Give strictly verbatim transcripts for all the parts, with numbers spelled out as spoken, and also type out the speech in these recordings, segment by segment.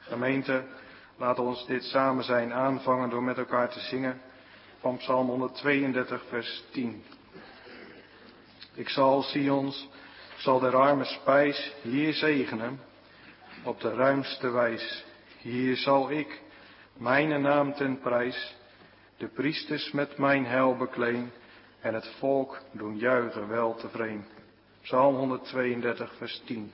Gemeente, laat ons dit samen zijn aanvangen door met elkaar te zingen van Psalm honderdtweeëndertig vers tien. Ik zal Sions, zal der arme spijs hier zegenen, op de ruimste wijs. Hier zal ik, mijn naam ten prijs, de priesters met mijn heil bekleen en het volk doen juichen wel tevreden. Psalm honderdtweeëndertig vers tien.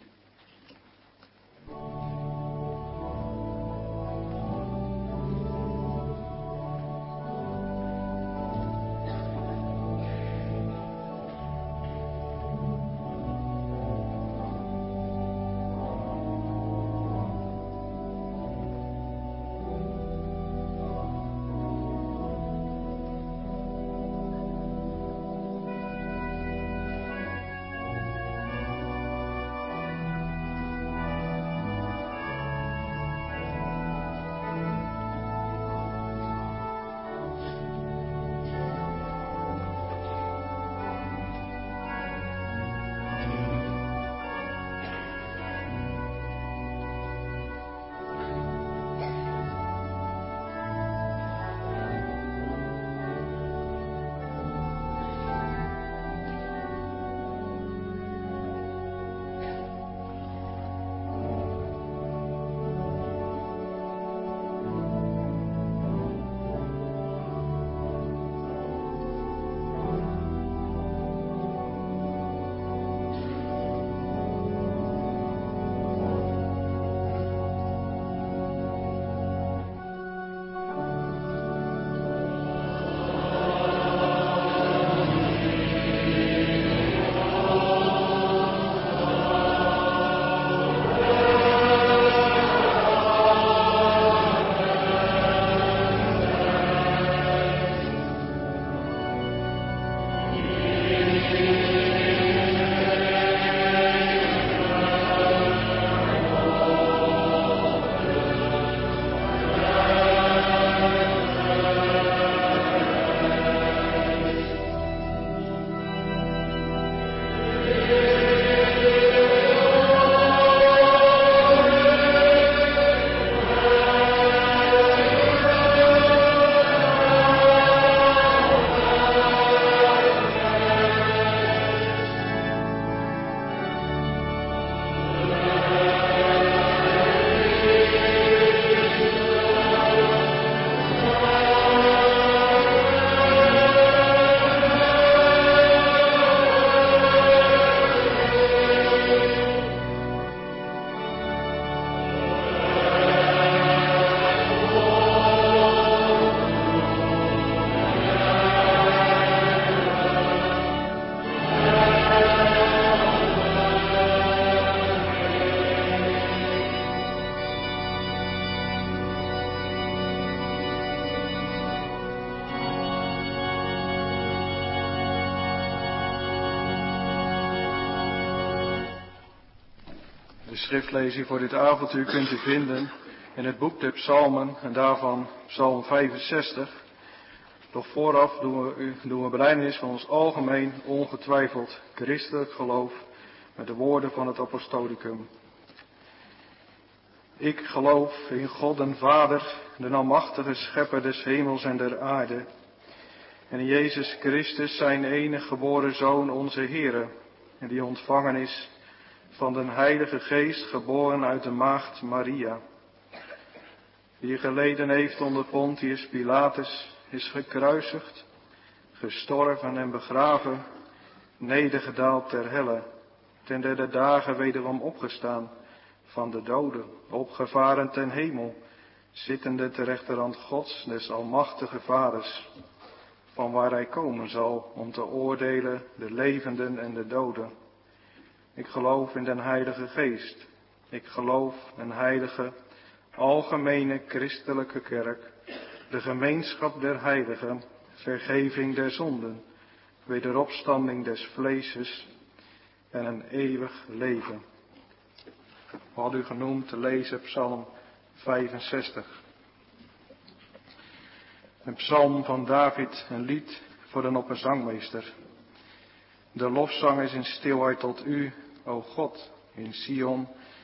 De schriftlezing voor dit avontuur kunt u vinden in het boek der Psalmen en daarvan Psalm vijfenzestig. Doch vooraf doen we, doen we belijdenis van ons algemeen, ongetwijfeld christelijk geloof met de woorden van het apostolicum. Ik geloof in God en Vader, de almachtige schepper des hemels en der aarde, en in Jezus Christus, zijn enige geboren Zoon, onze Heere, en die ontvangen is van den Heilige Geest, geboren uit de maagd Maria, die geleden heeft onder Pontius Pilatus, is gekruisigd, gestorven en begraven, nedergedaald ter helle, ten derde dagen wederom opgestaan van de doden, opgevaren ten hemel, zittende ter rechterhand Gods, des almachtige Vaders, van waar hij komen zal om te oordelen de levenden en de doden. Ik geloof in den Heilige Geest. Ik geloof een heilige, algemene christelijke kerk, de gemeenschap der heiligen, vergeving der zonden, wederopstanding des vleeses en een eeuwig leven. We hadden u genoemd te lezen Psalm vijfenzestig. Een psalm van David, een lied voor een opperzangmeester. De lofzang is in stilheid tot u, o God, in Sion,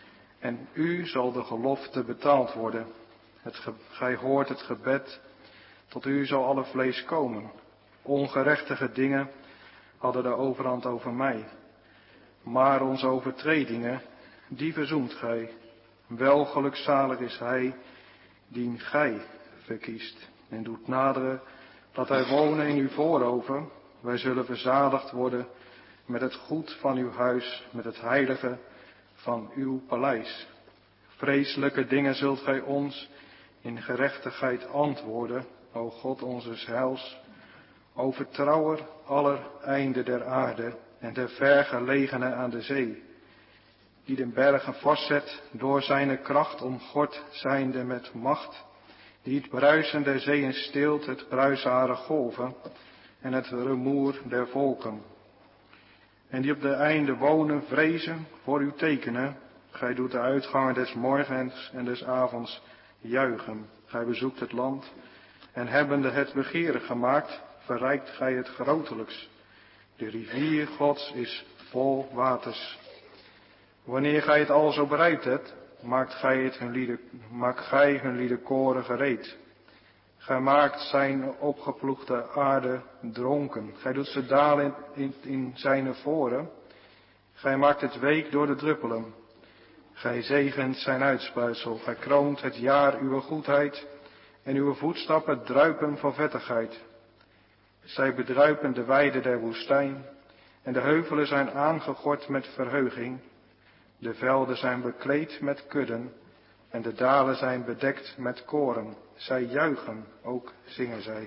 En u zal de gelofte betaald worden. Het ge, gij hoort het gebed, tot u zal alle vlees komen. Ongerechtige dingen hadden de overhand over mij. Maar onze overtredingen, die verzoent gij. Wel gelukzalig is hij, die gij verkiest. En doet naderen dat wij wonen in uw voorhoven. Wij zullen verzadigd worden met het goed van uw huis, met het heilige van uw paleis. Vreselijke dingen zult gij ons in gerechtigheid antwoorden, o God onze heils. O vertrouwer aller einden der aarde en der vergelegenen aan de zee, die de bergen vastzet door zijn kracht omgord zijnde met macht, die het bruisen der zeeën stilt, het bruisbare golven en het rumoer der volken. En die op de einde wonen vrezen voor uw tekenen. Gij doet de uitgangen des morgens en des avonds juichen. Gij bezoekt het land en hebbende het begeerig gemaakt, verrijkt gij het grotelijks. De rivier Gods is vol waters. Wanneer gij het al zo bereid hebt, maakt gij, het hun lieden, maakt gij hun liederkoren gereed. Gij maakt zijn opgeploegde aarde dronken. Gij doet ze dalen in, in, in zijn voren. Gij maakt het week door de druppelen. Gij zegent zijn uitspuitsel. Gij kroont het jaar uw goedheid. En uw voetstappen druipen van vettigheid. Zij bedruipen de weide der woestijn. En de heuvelen zijn aangegord met verheuging. De velden zijn bekleed met kudden. En de dalen zijn bedekt met koren. Zij juichen, ook zingen zij.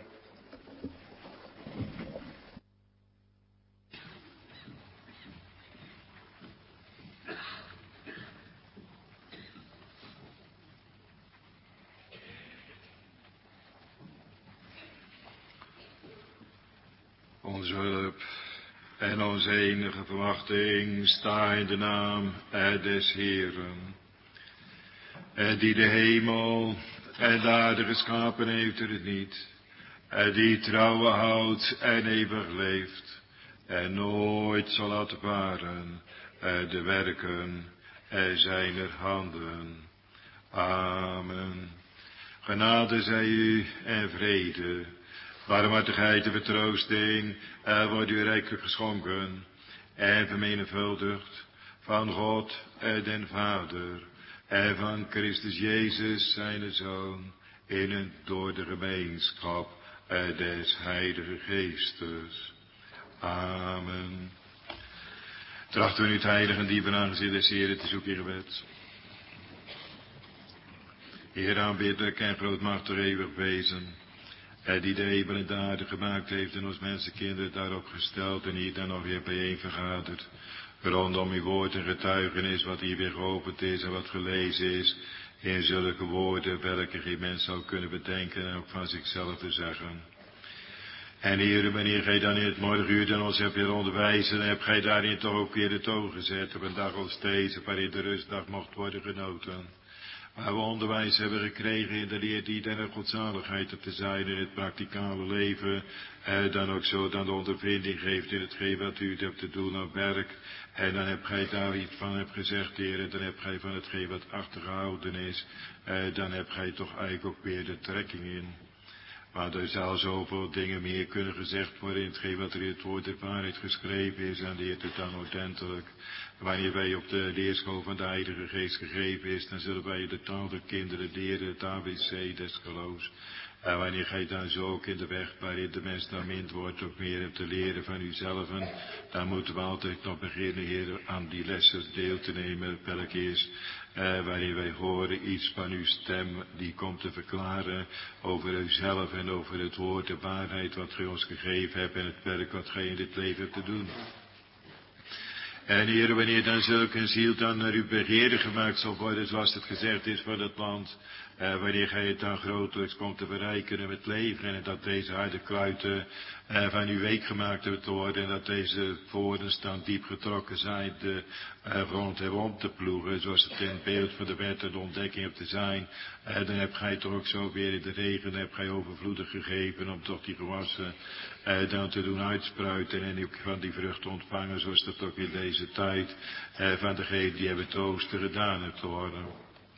Onze hulp en onze enige verwachting sta in de naam des Heeren, die de hemel en de aarde geschapen heeft er het niet, die trouwen houdt en eeuwig leeft, en nooit zal laten varen de werken zijner handen. Amen. Genade zij u en vrede, barmhartigheid en vertroosting wordt u rijkelijk geschonken en vermenigvuldigd van God den Vader en van Christus Jezus zijn Zoon, in en door de gemeenschap des Heilige Geestes. Amen. Trachten we nu het heilige en diepe aangezicht des Heeren te zoeken in gebed. Heer, aanbiddelijk en grootmachtig eeuwig wezen, die de hemel en de aarde gemaakt heeft en ons mensenkinderen daarop gesteld en hier dan nog weer bijeen vergaderd, rondom uw woord en getuigenis wat hier weer geopend is en wat gelezen is, in zulke woorden welke geen mens zou kunnen bedenken en ook van zichzelf te zeggen. En Heer, wanneer gij dan in het morgenuur dan ons hebt weer onderwijzen, dan hebt gij daarin toch ook weer de toon gezet op een dag als deze, waarin de rustdag mocht worden genoten. Waar we onderwijs hebben gekregen in de leer die den godzaligheid op te zijn in het praktikale leven, eh, dan ook zo dan de ondervinding geeft in hetgeen wat u hebt te doen op werk. En dan heb gij daar iets van hebt gezegd, Heer, en dan heb gij van hetgeen wat achtergehouden is, eh, dan heb gij toch eigenlijk ook weer de trekking in. Maar er zal zoveel dingen meer kunnen gezegd worden in hetgeen wat er in het woord der waarheid geschreven is en leert het dan ordentelijk. Wanneer wij op de leerschool van de Heilige Geest gegeven is, dan zullen wij de taal der kinderen leren, het A B C des geloofs. En wanneer gij dan zo ook in de weg waarin de mens dan mind wordt, ook meer hebt te leren van uzelf, dan moeten we altijd nog beginnen, Heer, aan die lessen deel te nemen, welke is, eh, waarin wij horen iets van uw stem, die komt te verklaren over uzelf en over het woord, de waarheid wat gij ons gegeven hebt en het werk wat gij in dit leven hebt te doen. En Heer, wanneer dan zulke ziel dan naar uw begeerde gemaakt zal worden, zoals het gezegd is van het land, eh, wanneer gij het dan grotelijks komt te verrijken met leven, en dat deze harde kluiten eh, van uw week gemaakt hebben te worden, en dat deze vorens dan diep getrokken zijn, de eh, grond hebben om te ploegen, zoals het in het beeld van de wet en de ontdekking hebt te zijn, eh, dan hebt gij toch ook zo weer in de regen, dan hebt gij overvloedig gegeven om toch die gewassen eh, dan te doen uitspruiten en ook van die vrucht te ontvangen, zoals dat ook in deze deze tijd eh, van degene die hebben het oosten gedaan hebt geworden.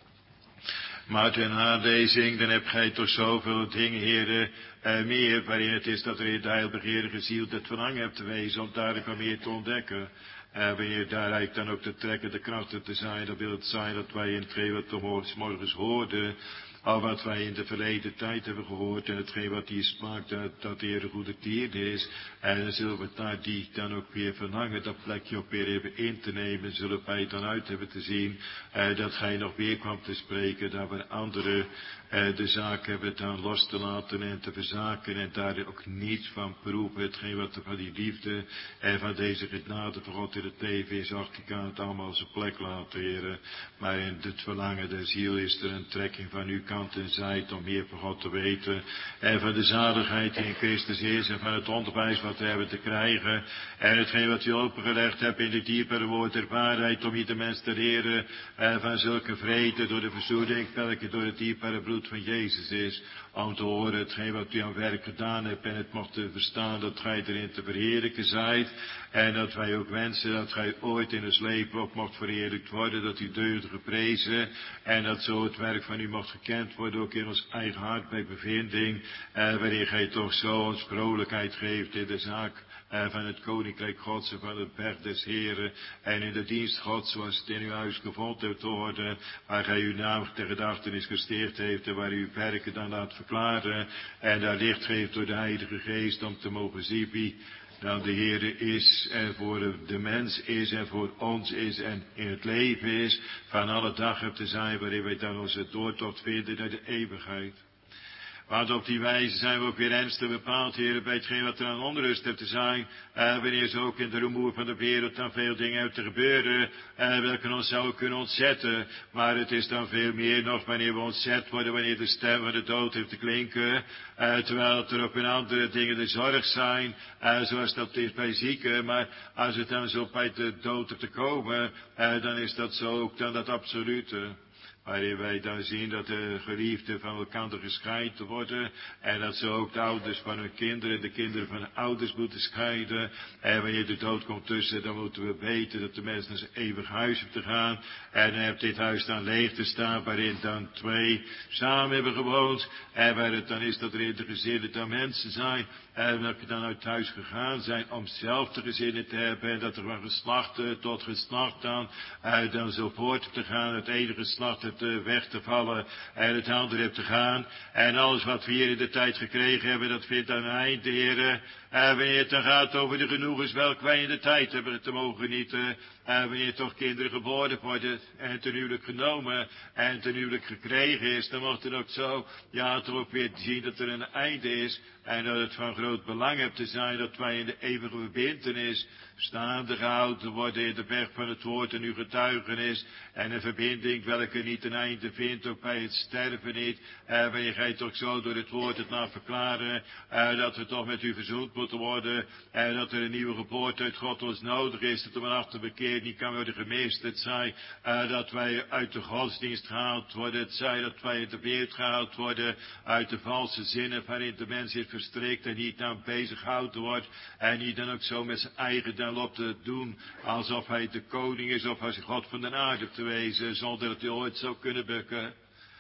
Maar ten aanlezing, dan hebt gij toch zoveel dingen, heren, eh, meer, waarin het is dat er in de heilbegeerige ziel het verlangen hebt te wezen om daar wat meer te ontdekken. En uh, wanneer daaruit dan ook de trekkende krachten te zijn, dan wil het zijn dat wij in hetgeen wat we morgens hoorden, al wat wij in de verleden tijd hebben gehoord en hetgeen wat hier sprak, dat, dat de Heer een goede tierde is. En dan zullen we daar die dan ook weer verlangen, dat plekje ook weer even in te nemen, zullen wij dan uit hebben te zien, uh, dat gij nog weer kwam te spreken, dat we anderen uh, de zaak hebben dan los te laten en te verzaken en daar ook niets van proeven, hetgeen wat er van die liefde en van deze genade van God in het leven is, achter ik aan het allemaal zijn plek laten, heren. Maar in het verlangen der ziel is er een trekking van uw kant en zijt om meer van God te weten en van de zaligheid die in Christus is en van het onderwijs wat we hebben te krijgen en hetgeen wat u opengelegd hebt in de diepere woord der waarheid om ieder mens te leren en van zulke vrede door de verzoening welke door het diepere bloed van Jezus is, om te horen hetgeen wat u aan werk gedaan hebt en het mocht te verstaan dat gij erin te verheerlijken zijt en dat wij ook wensen dat gij ooit in ons leven ook mocht verheerlijkt worden, dat u deugd geprezen en dat zo het werk van u mocht gekend worden ook in ons eigen hart bij bevinding, eh, waarin gij toch zo ons vrolijkheid geeft in de zaak Uh, van het koninkrijk Gods en van het berg des Heren en in de dienst Gods zoals het in uw huis gevonden hebt te worden, waar gij uw naam ter gedachtenis gesteerd heeft en waar u uw werken dan laat verklaren en daar licht geeft door de Heilige Geest om te mogen zien wie dan de Heere is en voor de mens is en voor ons is en in het leven is van alle dagen te zijn waarin wij dan onze doortocht vinden naar de eeuwigheid. Want op die wijze zijn we ook weer ernstig bepaald, heren, bij hetgeen wat er aan onrust heeft te zijn, uh, wanneer ze ook in de rumoer van de wereld dan veel dingen hebben te gebeuren, uh, welke ons zouden kunnen ontzetten. Maar het is dan veel meer nog wanneer we ontzet worden, wanneer de stem van de dood heeft te klinken, uh, terwijl er ook in andere dingen de zorg zijn, uh, zoals dat is bij zieken. Maar als het dan zo bij de dood te komen, uh, dan is dat zo ook dan dat absolute. Waarin wij dan zien dat de geliefden van elkaar gescheiden worden. En dat ze ook de ouders van hun kinderen, de kinderen van de ouders moeten scheiden. En wanneer de dood komt tussen, dan moeten we weten dat de mens naar zijn eeuwig huis heeft te gaan. En dan heeft dit huis dan leeg te staan, waarin dan twee samen hebben gewoond. En waar het dan is dat er in de gezinnen dan mensen zijn. En welke dan uit huis gegaan zijn om zelf de gezinnen te hebben. En dat er van geslacht tot geslacht dan, uh, dan zo voort te gaan. Het ene geslacht het uh, weg te vallen en het andere heeft te gaan. En alles wat we hier in de tijd gekregen hebben, dat vindt aan een einde, heren. En wanneer het dan gaat over de genoegens welke wij in de tijd hebben te mogen genieten. En wanneer toch kinderen geboren worden en ten huwelijk genomen en ten huwelijk gekregen is, dan wordt het ook zo, ja, toch ook weer zien dat er een einde is. En dat het van groot belang heeft te zijn dat wij in de eeuwige verbintenis staande gehouden worden in de berg van het woord en uw getuigenis. En een verbinding welke niet een einde vindt, ook bij het sterven niet. En wanneer gij toch zo door het woord het laat verklaren, uh, dat we toch met u verzoend moeten worden. En dat er een nieuwe geboorte uit God ons nodig is, dat er van achter bekeerd niet kan worden gemist. Het zij uh, dat wij uit de godsdienst gehaald worden. Het zij dat wij uit de wereld gehaald worden. Uit de valse zinnen waarin de mens is verstrikt en niet aan bezig gehouden wordt. En niet dan ook zo met zijn eigen dan op te doen. Alsof hij de koning is of als God van de aarde te wezen. Zonder dat hij ooit zou kunnen bukken.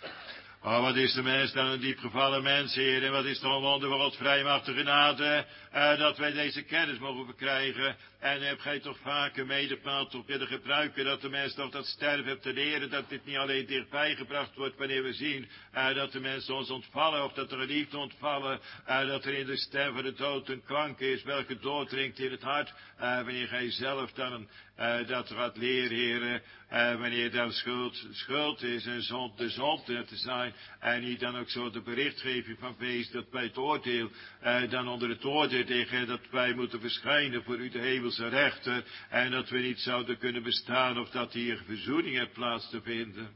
Oh, wat is de mens dan een diepgevallen mens, Heer, en wat is toch een wonder van God vrijmachtige genade, uh, dat wij deze kennis mogen verkrijgen. En heb gij toch vaker medepaald toch willen gebruiken, dat de mens toch dat sterven heeft te leren, dat dit niet alleen dichtbij gebracht wordt, wanneer we zien, uh, dat de mensen ons ontvallen, of dat er een liefde ontvallen, uh, dat er in de stem van de dood een klank is, welke doordringt in het hart, uh, wanneer gij zelf dan uh, dat gaat leren, Heer, uh, wanneer dan schuld, schuld is en zond de zonde te zijn, en niet dan ook zo de berichtgeving van wees dat bij het oordeel, uh, dan onder het oordeel tegen dat wij moeten verschijnen voor u de hemelse rechter, en dat we niet zouden kunnen bestaan of dat hier verzoening heeft plaats te vinden.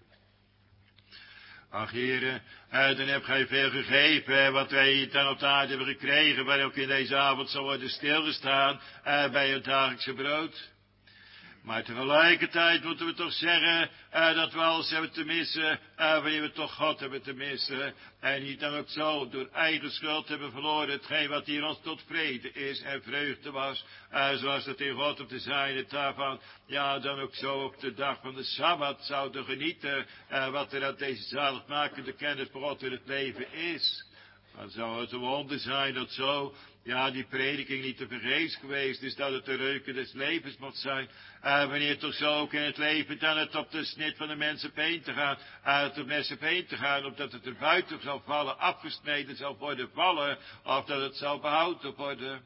Ach, heren, uh, dan heb gij veel gegeven, wat wij hier dan op de aarde hebben gekregen, waar ook in deze avond zal worden stilgestaan, uh, bij het dagelijkse brood. Maar tegelijkertijd moeten we toch zeggen uh, dat we alles hebben te missen, uh, wanneer we toch God hebben te missen. En niet dan ook zo door eigen schuld hebben verloren hetgeen wat hier ons tot vrede is en vreugde was. Uh, zoals het in God op de zijde daarvan, ja dan ook zo op de dag van de Sabbat zouden genieten. Uh, wat er aan deze zaligmakende kennis voor God in het leven is. Dan zou het een wonder zijn dat zo, ja, die prediking niet te vergeefs geweest is, dat het de reuken des levens mocht zijn. Uh, wanneer toch zo ook in het leven dan het op de snit van de mensen op heen te gaan, uit de mensen op heen te gaan, opdat het er buiten zal vallen, afgesneden zal worden vallen, of dat het zal behouden worden.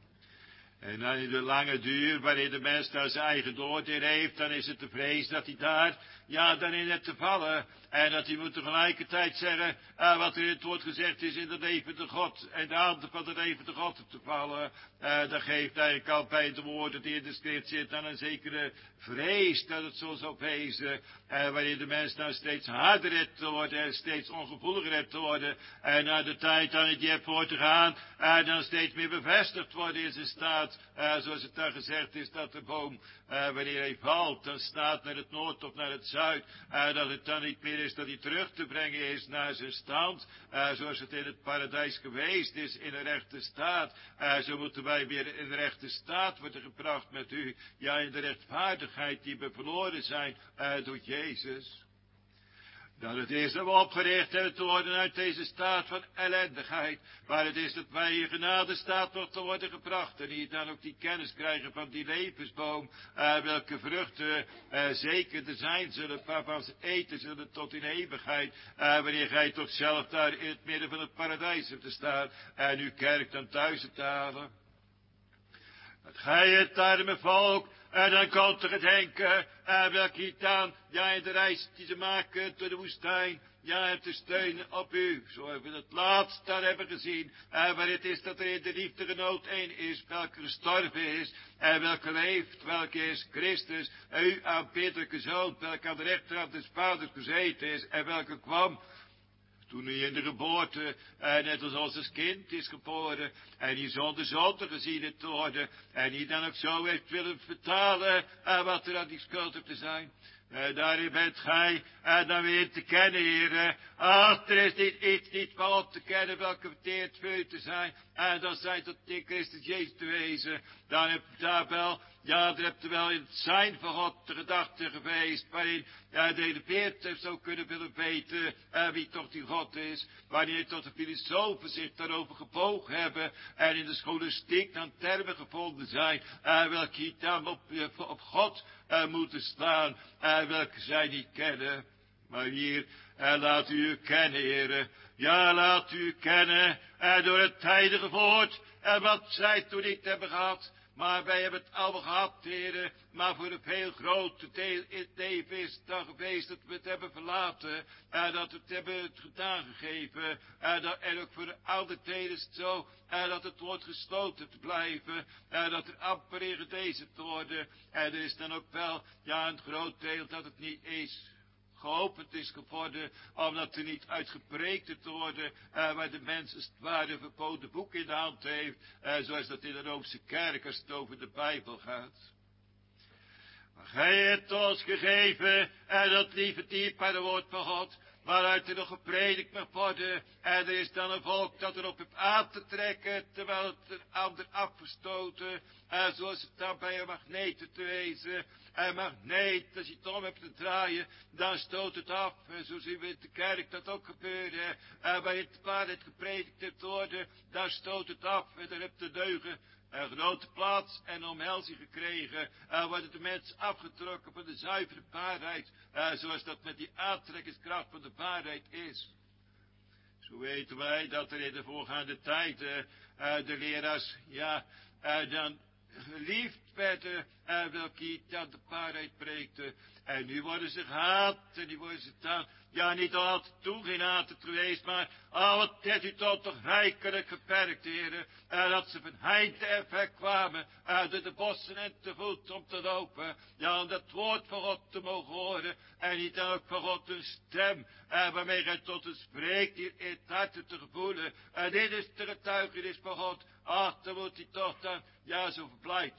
En dan in de lange duur, wanneer de mens daar zijn eigen dood in heeft, dan is het de vrees dat hij daar, ja, dan in het te vallen. En dat hij moet tegelijkertijd zeggen, uh, wat er in het woord gezegd is in de levende God. En de handen van de levende God te vallen. Uh, dat geeft eigenlijk al bij de woorden die in de schrift zitten aan een zekere vrees dat het zo zal wezen. Uh, wanneer de mens nou steeds harder hebt te worden en steeds ongevoeliger hebt te worden. En na de tijd dan het je hebt voor te gaan, uh, dan steeds meer bevestigd worden in zijn staat. Uh, zoals het daar gezegd is dat de boom, uh, wanneer hij valt, dan staat naar het noord of naar het zuid. Uh, dat het dan niet meer is dat hij terug te brengen is naar zijn stand. Uh, zoals het in het paradijs geweest is in een rechte staat. Uh, zo moeten wij weer in de rechte staat worden gebracht met u. Ja, in de rechtvaardigheid die we verloren zijn uh, door Jezus. Dat het is dat we opgericht hebben te worden uit deze staat van ellendigheid. Maar het is dat wij in genade staat nog te worden gebracht. En hier dan ook die kennis krijgen van die levensboom. Uh, welke vruchten uh, zeker er zijn zullen. Waarvan ze eten zullen tot in eeuwigheid. Uh, wanneer gij toch zelf daar in het midden van het paradijs hebt te staan. En uw kerk dan thuis te halen. Dat gij het arme volk. En dan komt er het denken, uh, welke hier dan, ja, in de reis die ze maken door de woestijn, ja, te steunen op u. Zo hebben we het laatst daar hebben gezien, uh, waar het is dat er in de liefde genood één is, welke gestorven is, en welke leeft, welke is Christus, u aanbiddelijke zoon, welke aan de rechterhand des vaders gezeten is, en welke kwam toen hij in de geboorte, eh, net als ons als kind is geboren, en die zonder zonde gezien heeft te worden, en die dan ook zo heeft willen vertalen, eh, wat er aan die schuld heeft te zijn. Uh, daarin bent gij uh, dan weer te kennen, heren. Ach, er is niet iets niet van op te kennen welke verteerd voor u te zijn. En dan zijt dat in Christus Jezus te wezen. Dan hebt u daar wel, ja, daar hebt u wel in het zijn van God de gedachte geweest. Waarin ja, de hele wereld heeft zo kunnen willen weten uh, wie toch die God is. Wanneer tot de filosofen zich daarover gebogen hebben. En in de scholastiek dan termen gevonden zijn. Uh, welke hier dan op, uh, op God uh, moeten staan. Uh, welke zij niet kennen. Maar hier, uh, laat u kennen, heren. Ja, laat u kennen. Uh, door het tijdige woord. En uh, wat zij toen niet hebben gehad. Maar wij hebben het allemaal gehad, heren. Maar voor een veel groter deel in het leven is het dan geweest dat we het hebben verlaten. En dat we het hebben het gedaan gegeven. En, dat, en ook voor de oude deel is het zo. En dat het wordt gesloten te blijven. En dat er amper in gedezen te worden. En er is dan ook wel, ja, een groot deel dat het niet is. Geopend is geworden, omdat er niet uitgepreekt te worden, uh, waar de mens als het ware een verboden boek in de hand heeft, uh, zoals dat in de Roomse kerk als het over de Bijbel gaat. Maar gij hebt ons gegeven, en dat lieve dierbare woord van God, waaruit er nog gepredikt mag worden, en er is dan een volk dat erop heeft aan te trekken, terwijl het een ander afgestoten, en zoals het dan bij een magneet te wezen. Een magneet, als je het om hebt te draaien, dan stoot het af. En zo zien we in de kerk dat ook gebeuren. En bij het waarheid gepredikt hebt worden, dan stoot het af. En dan hebt de deugen een grote plaats en omhelzing gekregen. En worden de mensen afgetrokken van de zuivere waarheid. En zoals dat met die aantrekkingskracht van de waarheid is. Zo weten wij dat er in de voorgaande tijden uh, de leraars, ja, uh, dan geliefd werden, en welke dan de waarheid preekten. En nu worden ze gehaat, en nu worden ze dan, ja, niet altijd toe geen haat geweest, maar, oh, wat heeft u toch toch rijkelijk geperkt, heren. En dat ze van heinde en ver kwamen, uit de bossen en te voet om te lopen. Ja, om dat woord van God te mogen horen, en niet dan ook van God een stem, en waarmee gij tot het spreekt hier in het hart te gevoelen. En dit is de getuigenis van God. Ach, dan moet hij toch dan, ja, zo verblijd zijn.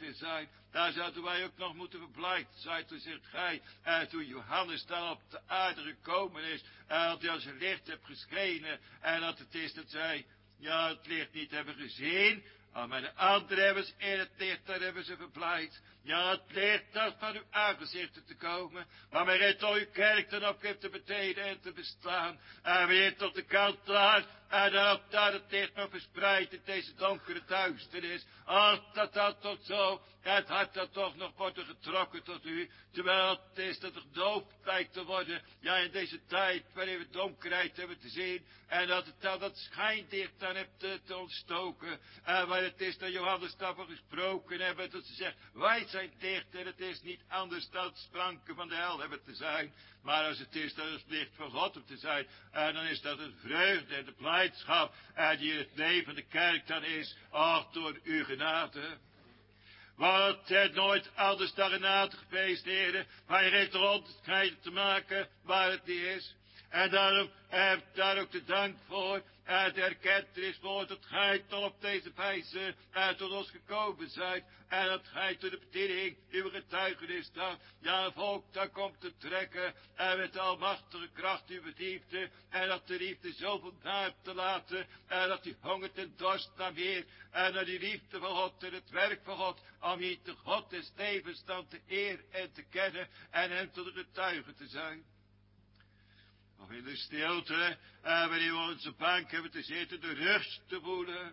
zijn, daar zouden wij ook nog moeten verblijd zijn. Toen zegt gij, uh, toen Johannes dan op de aarde gekomen is, en dat hij als een licht heeft geschenen, en dat het is dat zij, ja, het licht niet hebben gezien, maar de anderen hebben ze in het licht, daar hebben ze verblijd. Ja, het licht dat van uw aangezichten te komen, waarmee het al uw kerk dan op heeft te beteden en te bestaan. En weer tot de kant daar, en dat daar het licht nog verspreidt in deze donkere duisternis. Ach, dat dat toch zo, het hart dat toch nog wordt getrokken tot u, terwijl het is dat er doof lijkt te worden. Ja, in deze tijd waarin we donkerheid hebben te zien, en dat het dan dat schijndicht dan hebt te, te ontstoken. En waar het is dat Johannes daarvan gesproken hebben, dat ze zegt, wij zijn dicht en het is niet anders dan spranken van de hel hebben te zijn. Maar als het is dat het licht van God op te zijn, en dan is dat het vreugde en de blijdschap, en die in het leven van de kerk dan is, ach, door uw genade. Want het nooit anders dan genade geweest, heren, maar je heeft er onderscheid te maken waar het niet is. En daarom heb ik daar ook de dank voor. En de erkentenis voor dat gij toch op deze wijze uit tot ons gekomen zijt. En dat gij tot de bediening uw getuigenis dan, ja, volk, daar komt te trekken. En met de almachtige kracht uw liefde. En dat de liefde zoveel naar te laten. En dat die hongert en dorst naar meer. En naar die liefde van God en het werk van God. Om hier de God des levens dan te eer en te kennen. En hem tot de getuige te zijn. Of in de stilte, en wanneer we onze bank hebben te zitten, de rust te voelen.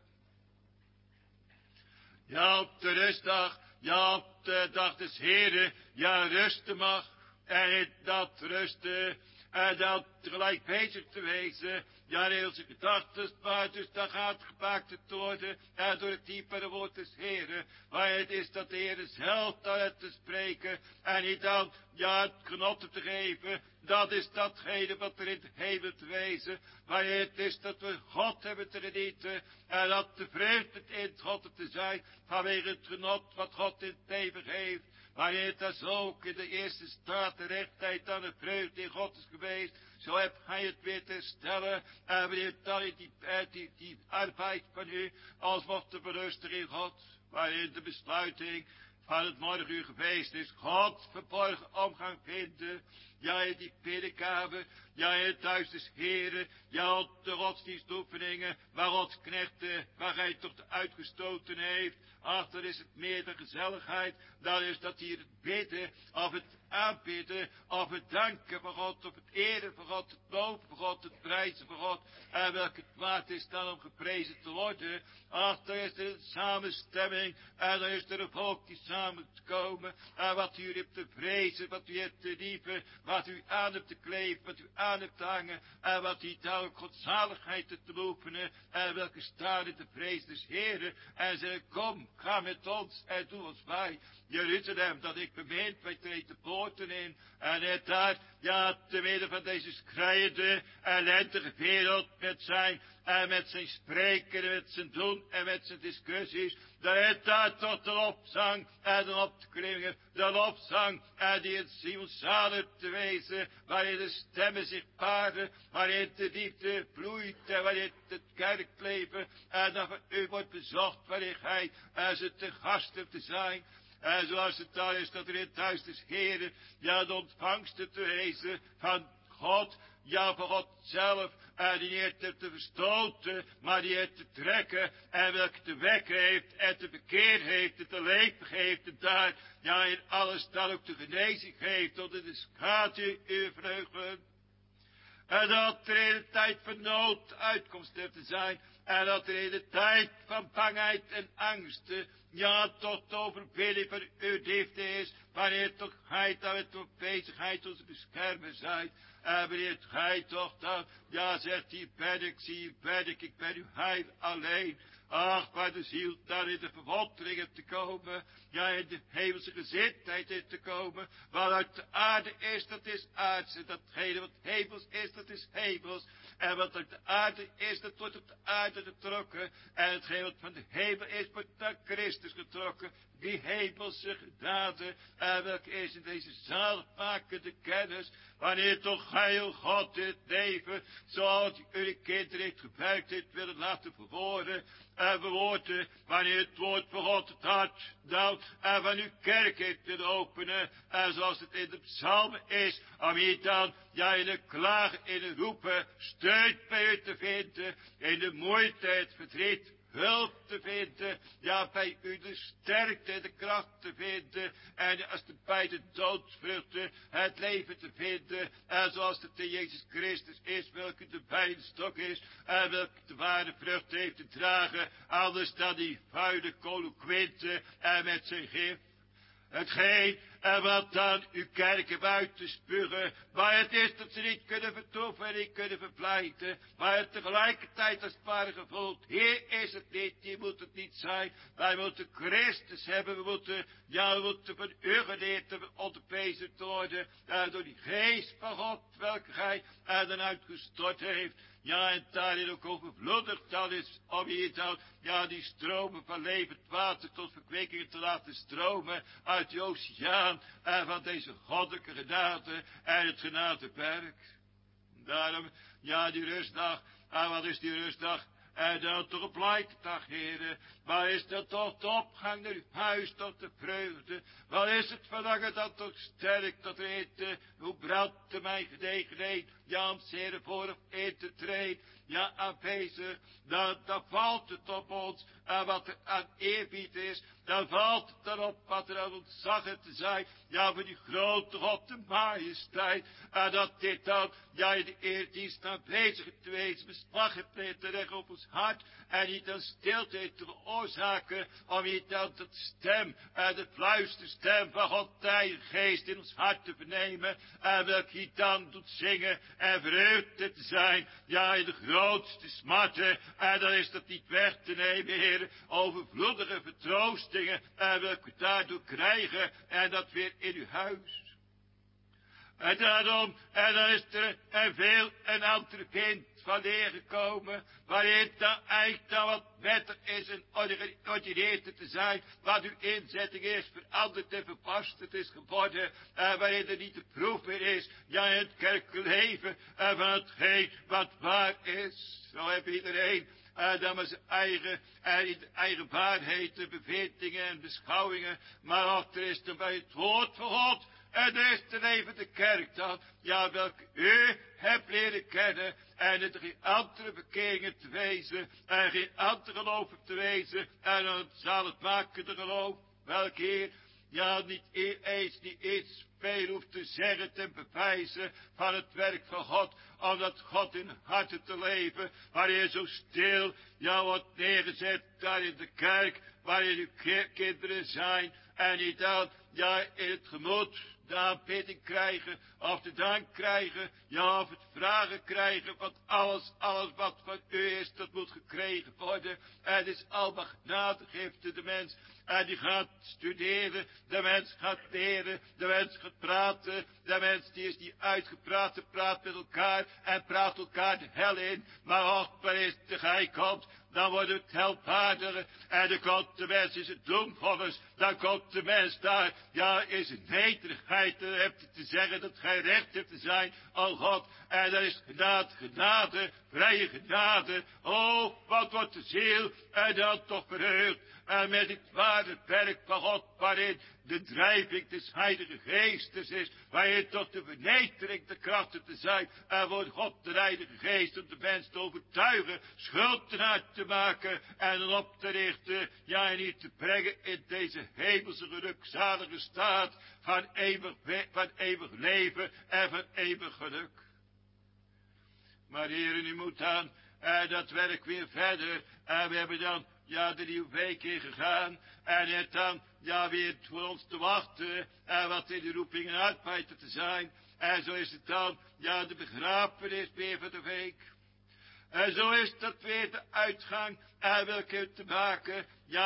Ja, op de rustdag, ja, op de dag des Heren, ja, rusten mag. En dat rusten, en dat tegelijk bezig te wezen. Ja, in onze gedachten, maar dus dat gaat gemaakt te worden. En door het diepere woord des Heren. Waar het is dat de Heer zelf daar te spreken. En niet dan, ja, het genot te geven. Dat is datgene wat er in de hemel te wezen. Waar het is dat we God hebben te genieten. En dat de vreugde in God te zijn. Vanwege het genot wat God in het leven geeft. Maar het is ook in de eerste staat de rechtheid aan de vreugde in God is geweest. Zo heb gij het weer te stellen. En wanneer dan die, die, die arbeid van u als mocht te berusten in God. Waarin de besluiting van het morgenuur geweest is. God verborgen omgang vinden. Ja, in die binnenkamer. Ja, in het huis des Heren. Ja, op de godsdienstoefeningen. Waar Gods knechten, waar hij toch de uitgestoten heeft. Ach, dan is het meer de gezelligheid. Dan is dat hier het bidden, of het aanbidden, of het danken van God, of het eren van God, het loven van God, het prijzen van God. En welk het waard is dan om geprezen te worden. Ach, dan is er een samenstemming. En dan is er een volk die samen te komen. En wat u hebt te vrezen, wat u hebt te lieven, wat u aan hebt te kleven, wat u aan hebt te hangen. En wat u daar ook godzaligheid te beoefenen. En welke staan in de vrees des Heren. En zeggen, kom, ga met ons en doe ons bij. Jeruzalem, dat ik bemint, wij treden de poorten in. En het daar, ja, te midden van deze schreiende, ellendige wereld met zijn, en met zijn spreken, en met zijn doen, en met zijn discussies. Dat het daar tot de lofzang, en de opklimmingen, de lofzang, en die het zielzalig te wezen, waarin de stemmen zich paarden, waarin de liefde bloeit, en waarin het kerkleven, en dat van u wordt bezocht, waarin gij, en ze te gast hebt te zijn. En zoals het daar is dat er in het huis des Heren, ja, de ontvangsten te wezen van God, ja, van God zelf, en die heeft het te verstoten, maar die heeft te trekken, en welke te wekken heeft, en te bekeerd heeft, en te leven geeft, en daar, ja, in alles daar ook de genezing geeft, onder de schaduw uw vleugelen. En dat er in de tijd van nood uitkomst heeft te zijn. En dat er in de tijd van bangheid en angsten, ja, tot de overwinning van uw liefde is. Wanneer toch gij dan met uw bezigheid onze beschermer zijt. En wanneer gij toch dan, ja, zegt, hier ben ik, zie, hier ben ik, ik ben uw heil alleen. Ach, waar de ziel daar in de verwondering heeft te komen. Ja, in de hemelse gezindheid heeft te komen. Waaruit de aarde is, dat is aardse. Datgene wat hemels is, dat is hemels. En wat uit de aarde is, dat wordt op de aarde getrokken. En hetgeen wat van de hemel is, wordt naar Christus Christus getrokken, die hemelse genade, en welke is in deze zaligmakende kennis, wanneer toch gij, o God, dit leven, zoals u uw kinderen heeft gebruikt heeft willen laten verwoorden, en verwoorden, wanneer het woord van God het hart nou, en van uw kerk heeft willen openen, en zoals het in de psalmen is, om hier dan, ja, in de klagen, in de roepen, steun bij u te vinden, in de moeite, het verdriet, hulp te vinden, ja, bij u de sterkte en de kracht te vinden, en als de bij de doodsvruchten het leven te vinden, en zoals het in Jezus Christus is, welke de wijnstok is, en welke de ware vrucht heeft te dragen, anders dan die vuile kolenkwinte, en met zijn gif. Hetgeen en wat dan uw kerken buiten spugen, maar het is dat ze niet kunnen vertoeven en niet kunnen verpleiten, maar het tegelijkertijd als het ware gevoeld. Hier is het niet, hier moet het niet zijn. Wij moeten Christus hebben, we moeten, ja, we moeten van u geleerd te onderwezen worden, uh, door die geest van God, welke gij er dan uitgestort heeft. Ja, en daarin ook overvloedig dan is, om hier dan, ja, die stromen van levend water tot verkwikking te laten stromen uit de oceaan en van deze goddelijke genade en het genadewerk. Daarom, ja, die rustdag, en wat is die rustdag? En dan toch een pleitdag, heren. Waar is dat toch de opgang naar uw huis tot de vreugde? Wat is het verlangen dat toch sterk tot eten? Hoe brandt de mijn genegenheid? Ja, om zere voor of in te treden. Ja, aanwezig. Dan, dan valt het op ons. En wat er aan eerbied is. Dan valt het erop wat er aan ontzaggen te zijn. Ja, voor die grote God, de majesteit. En dat dit dan, ja, in de eerdienst aanwezig te wezen. Beslag heeft te leggen op ons hart. En niet aan stilte te veroorzaken. Om niet aan de stem. En de fluisterstem van God, de Heilige Geest in ons hart te vernemen. En welke hij dan doet zingen. En vreugde te zijn. Ja, in de grootste smarten. En dan is dat niet weg te nemen, Heer. Overvloedige vertroostingen. En welke we daardoor krijgen. En dat weer in uw huis. En daarom, en dan is er een veel een ander kind van leer gekomen, waarin dan eigenlijk dan wat beter is en ordineerd te zijn, wat uw inzetting is, veranderd en verpasterd is geworden, en waarin er niet te proef meer is, ja, in het kerkelijk leven, en van hetgeen wat waar is. Zo heeft iedereen, en dan maar zijn eigen, en in de eigen waarheden, bevindingen en beschouwingen, maar achter is dan bij het woord van God. En er is de levende kerk dan, ja, welke u hebt leren kennen, en het geen andere bekeringen te wezen, en geen andere geloven te wezen, en het zaligmakende geloof, welke Heer, ja, niet eens, niet eens veel hoeft te zeggen ten bewijzen van het werk van God, omdat God in harten te leven, waarin zo stil, ja, wordt neergezet daar in de kerk, waarin uw kinderen zijn, en niet dan, ja, in het gemoed, de aanbidding krijgen, of de dank krijgen, ja, of het vragen krijgen, want alles, alles wat van u is, dat moet gekregen worden. En het is allemaal genadegifte, de mens, en die gaat studeren, de mens gaat leren, de mens gaat praten, de mens die is niet uitgepraat, praat met elkaar, en praat elkaar de hel in, maar als wanneer de gij komt, dan wordt het helpvaardiger, en dan komt de mens is het doemvonnis, dan komt de mens daar, ja, is een nederigheid, dan hebt je te zeggen dat gij recht hebt te zijn, o God, en dan is genade, genade, vrije genade, oh, wat wordt de ziel, en dan toch verheugd, en met het ware werk van God, waarin de drijving des Heilige Geestes is, waarin toch de vernedering de krachten te zijn, en voor God de Heilige Geest om de mens te overtuigen, schuld ten hart te maken, en dan op te richten, ja, en niet te brengen in deze hemelse gelukzalige staat van eeuwig, van eeuwig leven en van eeuwig geluk. Maar heren, u moet dan, en dat werk weer verder, en we hebben dan, ja, de nieuwe week in gegaan, en het dan, ja, weer voor ons te wachten, en wat in de roeping en uitbuiten te zijn, en zo is het dan, ja, de begrafenis weer van de week. En zo is dat weer de uitgang, en welke te maken, ja,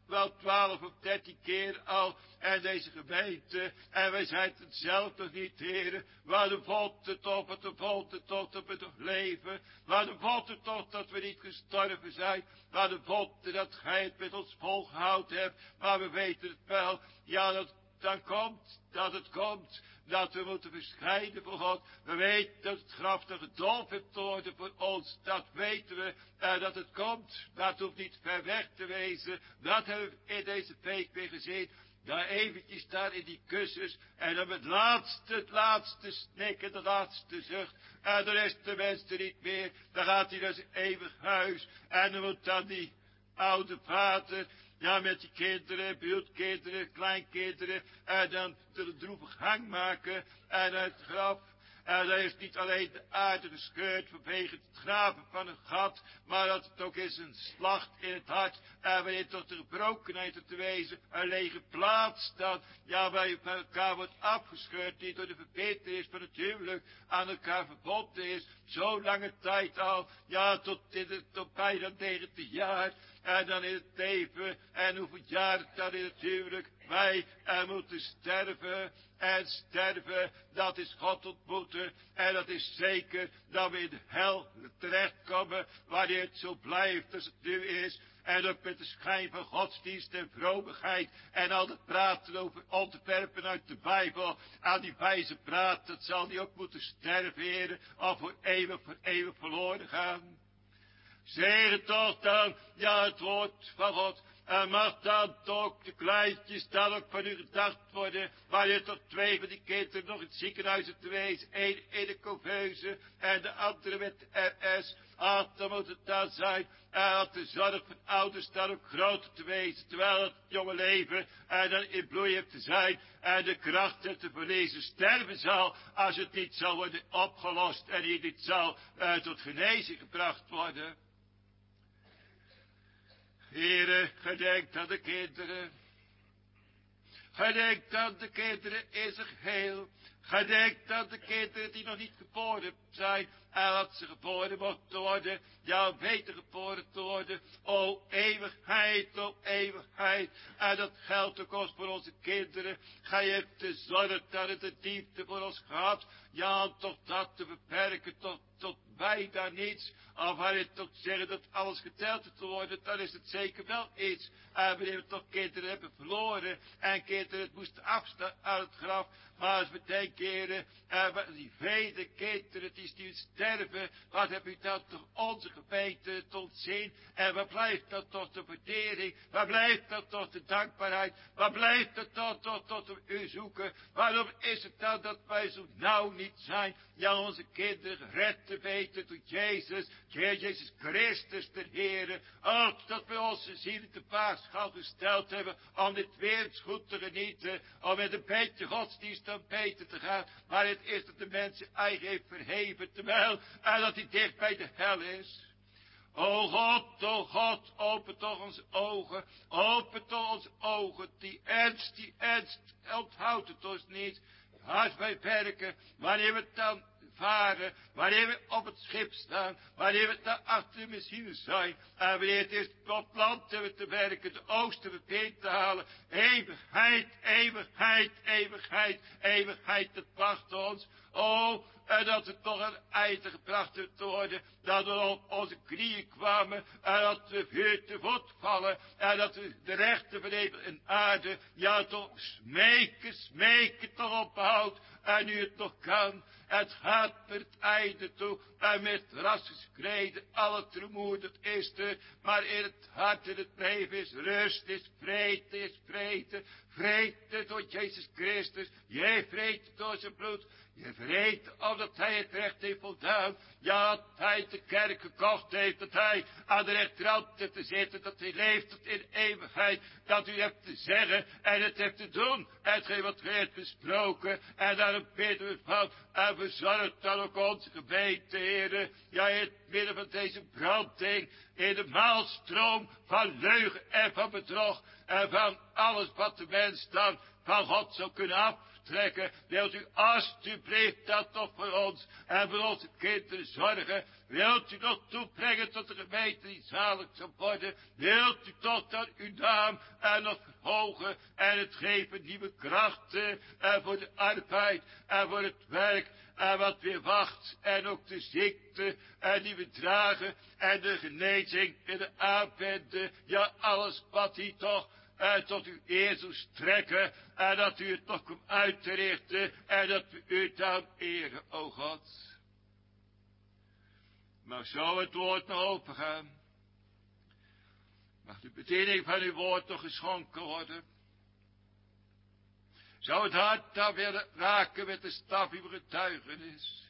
wel twaalf of dertien keer al. En deze gemeente. En wij zijn het zelf nog niet, heren. Waar de vond het op, het vond het op dat we nog leven. Waar de vond het op dat we niet gestorven zijn. Waar de vond het dat gij het met ons volgehouden hebt. Maar we weten het wel. Ja, dat dan komt, dat het komt. Dat we moeten verschijnen voor God. We weten dat het graf te gedolven heeft te worden voor ons. Dat weten we. En dat het komt. Dat hoeft niet ver weg te wezen. Dat hebben we in deze week weer gezien. Daar eventjes daar in die kussens. En dan het laatste, het laatste snikken, de laatste zucht. En dan is de mens er niet meer. Dan gaat hij naar zijn eeuwig huis. En dan moet dan die oude vader, ja, met die kinderen, buurtkinderen, kleinkinderen. En dan de droevig hang maken. En het graf. En daar is niet alleen de aarde gescheurd vanwege het graven van een gat, maar dat het ook is een slacht in het hart. En wanneer tot de gebrokenheid te wezen, een lege plaats dan, ja, waar je van elkaar wordt afgescheurd, die door de verbintenis van het huwelijk aan elkaar verbonden is. Zo lange tijd al, ja, tot, in het, tot bijna negentig jaar. En dan in het leven, en hoeveel jaar dan in het huwelijk, wij er moeten sterven. En sterven, dat is God ontmoeten. En dat is zeker dat we in de hel terechtkomen, wanneer het zo blijft als het nu is. En ook met de schijn van godsdienst en vromigheid. En al het praten over onderwerpen uit de Bijbel. Aan die wijze praat, dat zal die ook moeten sterven, heren. Of voor eeuwig, voor eeuwig verloren gaan. Zeg toch dan, ja, het woord van God. En mag dan toch de kleintjes dan ook van u gedacht worden, waar je tot twee van die kinderen nog in het ziekenhuis hebt geweest. Eén in de couveuse en de andere met de R S. Ach, dan moet het dan zijn. En had de zorg van ouders dan ook groter te wezen, terwijl het jonge leven en dan in bloei heeft te zijn en de kracht heeft te verliezen, sterven zal als het niet zal worden opgelost en hier niet zal uh, tot genezing gebracht worden. Heere, gedenk aan de kinderen. Gedenk aan de kinderen in zijn geheel. Gedenk aan de kinderen die nog niet geboren zijn. En dat ze geboren mochten worden. Ja, beter geboren te worden. O eeuwigheid, o eeuwigheid. En dat geldt ook ons voor onze kinderen. Gij hebt de zorg dat het de diepte voor ons gehad. Ja, toch dat te beperken tot, tot bijna niets. Of waar je toch zeggen dat alles geteld te worden, dan is het zeker wel iets. En wanneer we toch kinderen hebben verloren en kinderen het moesten afstaan uit het graf. Maar als we denken, heren, uh, die vele kinderen die, die sterven, wat heb u dan toch onze gemeente te ontzien? En waar blijft dan toch de waardering? Waar blijft dan toch de dankbaarheid? Waar blijft het dan toch tot we u zoeken? Waarom is het dan dat wij zo nauw niet zijn? Ja, onze kinderen gered te weten door Jezus, Heer Jezus Christus, de Heere. Ook dat we onze zielen te paarschaal gesteld hebben om dit weer eens goed te genieten, om met een beetje godsdienst dan beter te gaan. Maar het is dat de mensen eigen heeft verheven, terwijl en dat hij dicht bij de hel is. O God, o God, open toch onze ogen, open toch onze ogen, die ernst, die ernst, onthoudt het ons niet. Als wij werken, wanneer we dan varen, wanneer we op het schip staan, wanneer we daar achter de machine zijn, en wanneer het is op land hebben te werken, de oosten weer binnen te halen, eeuwigheid, eeuwigheid, eeuwigheid, eeuwigheid, dat wacht ons. O, en dat het toch een einde gebracht heeft te worden, dat we op onze knieën kwamen, en dat we weer te voet vallen, en dat we de rechten van hemel en aarde, ja toch smeken, smeken toch ophoud, en nu het nog kan, het gaat naar het einde toe, en met rasgeskreden, alle tremoer dat is er, maar in het hart en het leven is rust, is vrede, is vrede, vrede door Jezus Christus, jij vrede door zijn bloed, je vrede omdat hij het recht heeft voldaan. Ja, dat hij de kerk gekocht heeft. Dat hij aan de rechterhand heeft te zitten. Dat hij leeft tot in eeuwigheid. Dat u hebt te zeggen en het hebt te doen. Hetgeen wat u heeft besproken. En daarom bidden we van. En verzorg dan ook onze gemeente, heren. Ja, in het midden van deze branding. In de maalstroom van leugen en van bedrog. En van alles wat de mens dan van God zou kunnen af. strekken. Wilt u alstublieft dat toch voor ons en voor onze kinderen zorgen. Wilt u nog toebrengen tot de gemeente die zalig zal worden. Wilt u toch dan uw naam en nog verhogen en het geven nieuwe krachten en voor de arbeid en voor het werk. En wat weer wacht, en ook de ziekte, en die we dragen, en de genezing, en de aanwenden, ja, alles wat u toch, en tot uw eer zou strekken, en dat u het toch komt uit te richten, en dat we u dan eren, o God. Mag zo het woord nog opengaan. Mag de bediening van uw woord nog geschonken worden. Zou het hart dan willen raken met de staf uw getuigenis.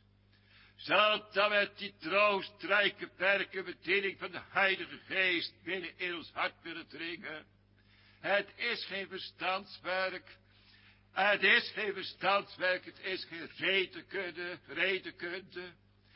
Zou het dan met die troostrijke werken bediening van de Heilige Geest binnen in ons hart willen dringen. Het is geen verstandswerk. Het is geen verstandswerk. Het is geen redenkunde, redenkunde.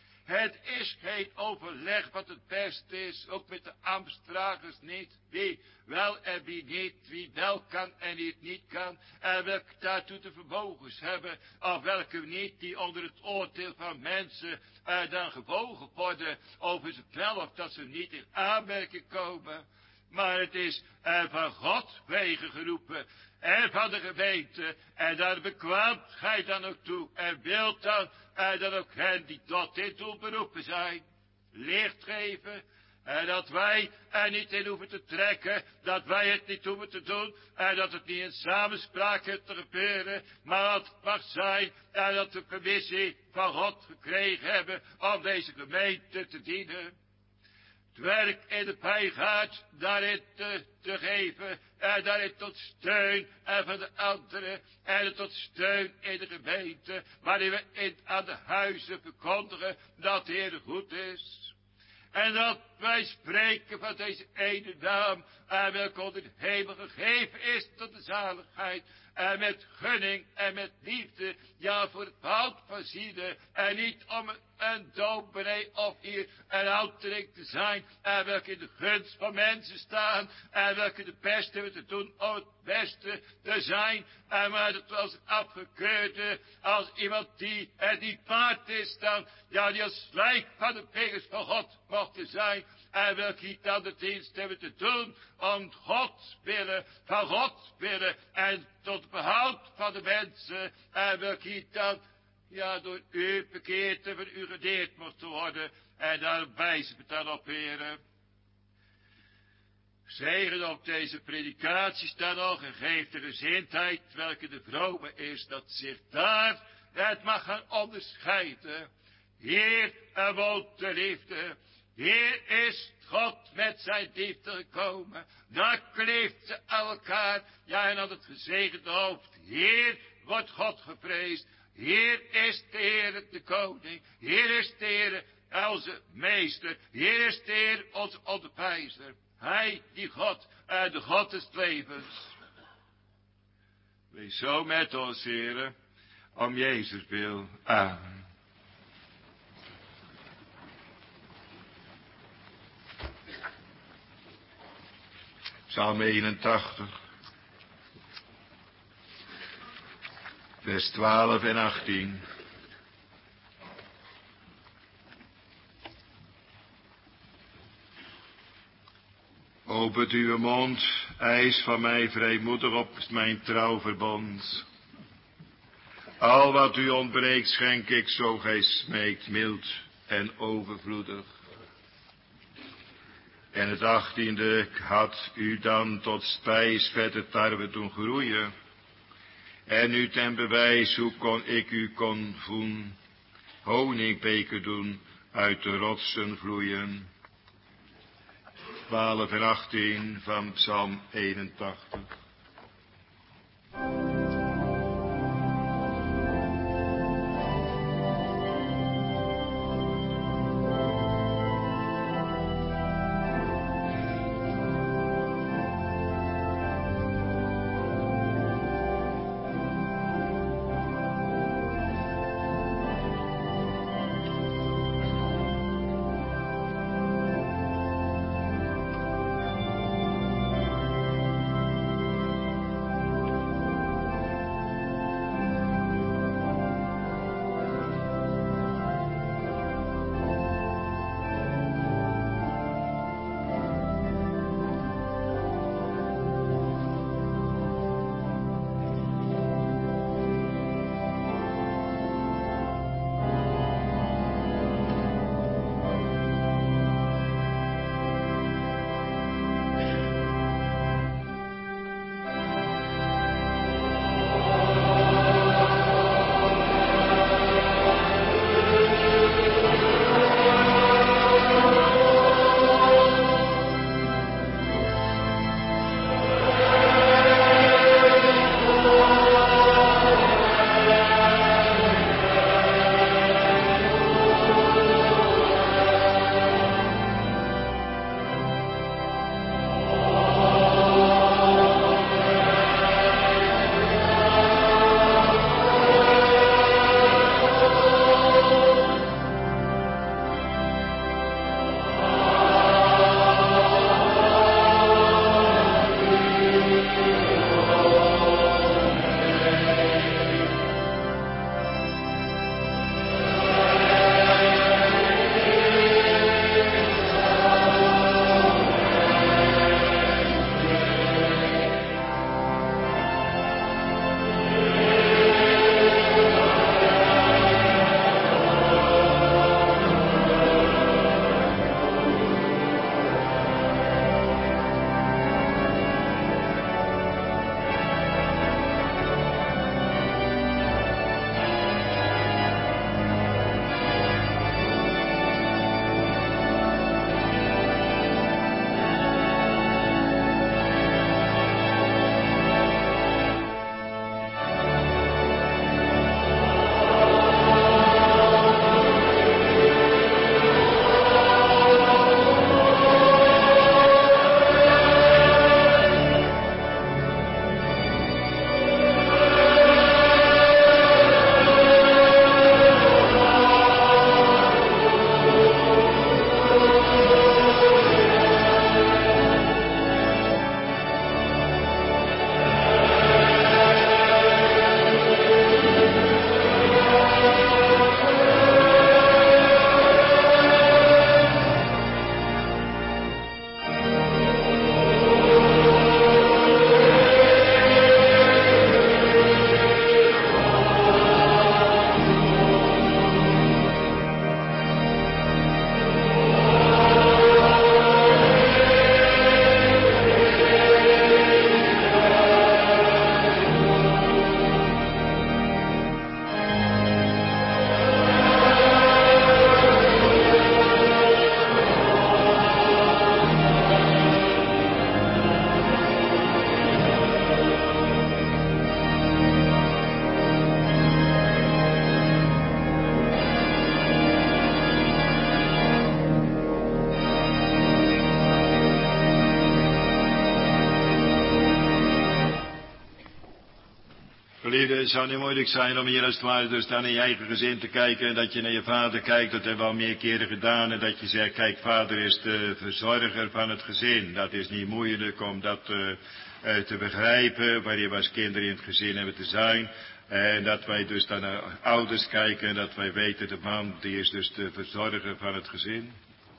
Het is geen overleg wat het beste is, ook met de ambtsdragers niet. Wie wel en wie niet, wie wel kan en wie het niet kan. En welke daartoe de vermogens hebben, of welke niet, die onder het oordeel van mensen uh, dan gewogen worden over ze wel of dat ze niet in aanmerking komen. Maar het is uh, van God wegen geroepen. En van de gemeente. En daar bekwaamt gij dan ook toe. En wilt dan, en dan ook hen die tot dit doel beroepen zijn. Licht geven. En dat wij er niet in hoeven te trekken. Dat wij het niet hoeven te doen. En dat het niet in samenspraak heeft te gebeuren. Maar dat het mag zijn. En dat we permissie van God gekregen hebben. Om deze gemeente te dienen. Het werk in de bijgaard daarin te, te geven. En daarin tot steun en van de anderen. En tot steun in de gemeente. Waarin we in, aan de huizen verkondigen dat de Heer goed is. En dat wij spreken van deze ene naam. En welke onder de hemel gegeven is tot de zaligheid. En met gunning en met liefde. Ja, voor het behoud van zielen. En niet om een dominee of hier een oudeling te zijn. En welke in de gunst van mensen staan. En welke de beste hebben te doen om het beste te zijn. En maar dat was een afgekeurde. Als iemand die er niet waard is dan. Ja, die als slijk van de vingers van God mochten zijn. En welke hier dan de dienst hebben te doen. Om God willen, van God willen. En tot behoud van de mensen. En welke hier dan. Ja, door u bekeerd en van u gedeerd mocht worden. En daar wijzen we dan op, heren. Zegen op deze predikaties dan nog. En geef de gezindheid, welke de vrome is, dat zich daar het mag gaan onderscheiden. Heer, er woont de liefde. Heer is God met zijn liefde gekomen. Daar kleeft ze aan elkaar. Ja, en aan het gezegende hoofd. Heer, wordt God gepreesd. Heer is de Heer, de koning. Heer is de Heer, onze meester. Heer is de Heer, onze onderwijzer. Hij, die God, uh, de God des levens. Wees zo met ons, heren, om Jezus wil. Amen. Psalm eenentachtig. Vers twaalf en achttien. Opent uw mond, eis van mij vrijmoedig op mijn trouwverbond. Al wat u ontbreekt schenk ik, zo gij smeekt, mild en overvloedig. En het achttiende had u dan tot spijs vette tarwe doen groeien. En u ten bewijs hoe kon ik u kon voen, honingbeken doen uit de rotsen vloeien. twaalf en achttien van Psalm eenentachtig. Geliefde, het zou niet moeilijk zijn om hier als het ware dus dan in je eigen gezin te kijken. En dat je naar je vader kijkt, dat hebben we al meer keren gedaan. En dat je zegt, kijk, vader is de verzorger van het gezin. Dat is niet moeilijk om dat uh, uh, te begrijpen, wanneer we als kinderen in het gezin hebben te zijn. En dat wij dus dan naar ouders kijken en dat wij weten, de man die is dus de verzorger van het gezin.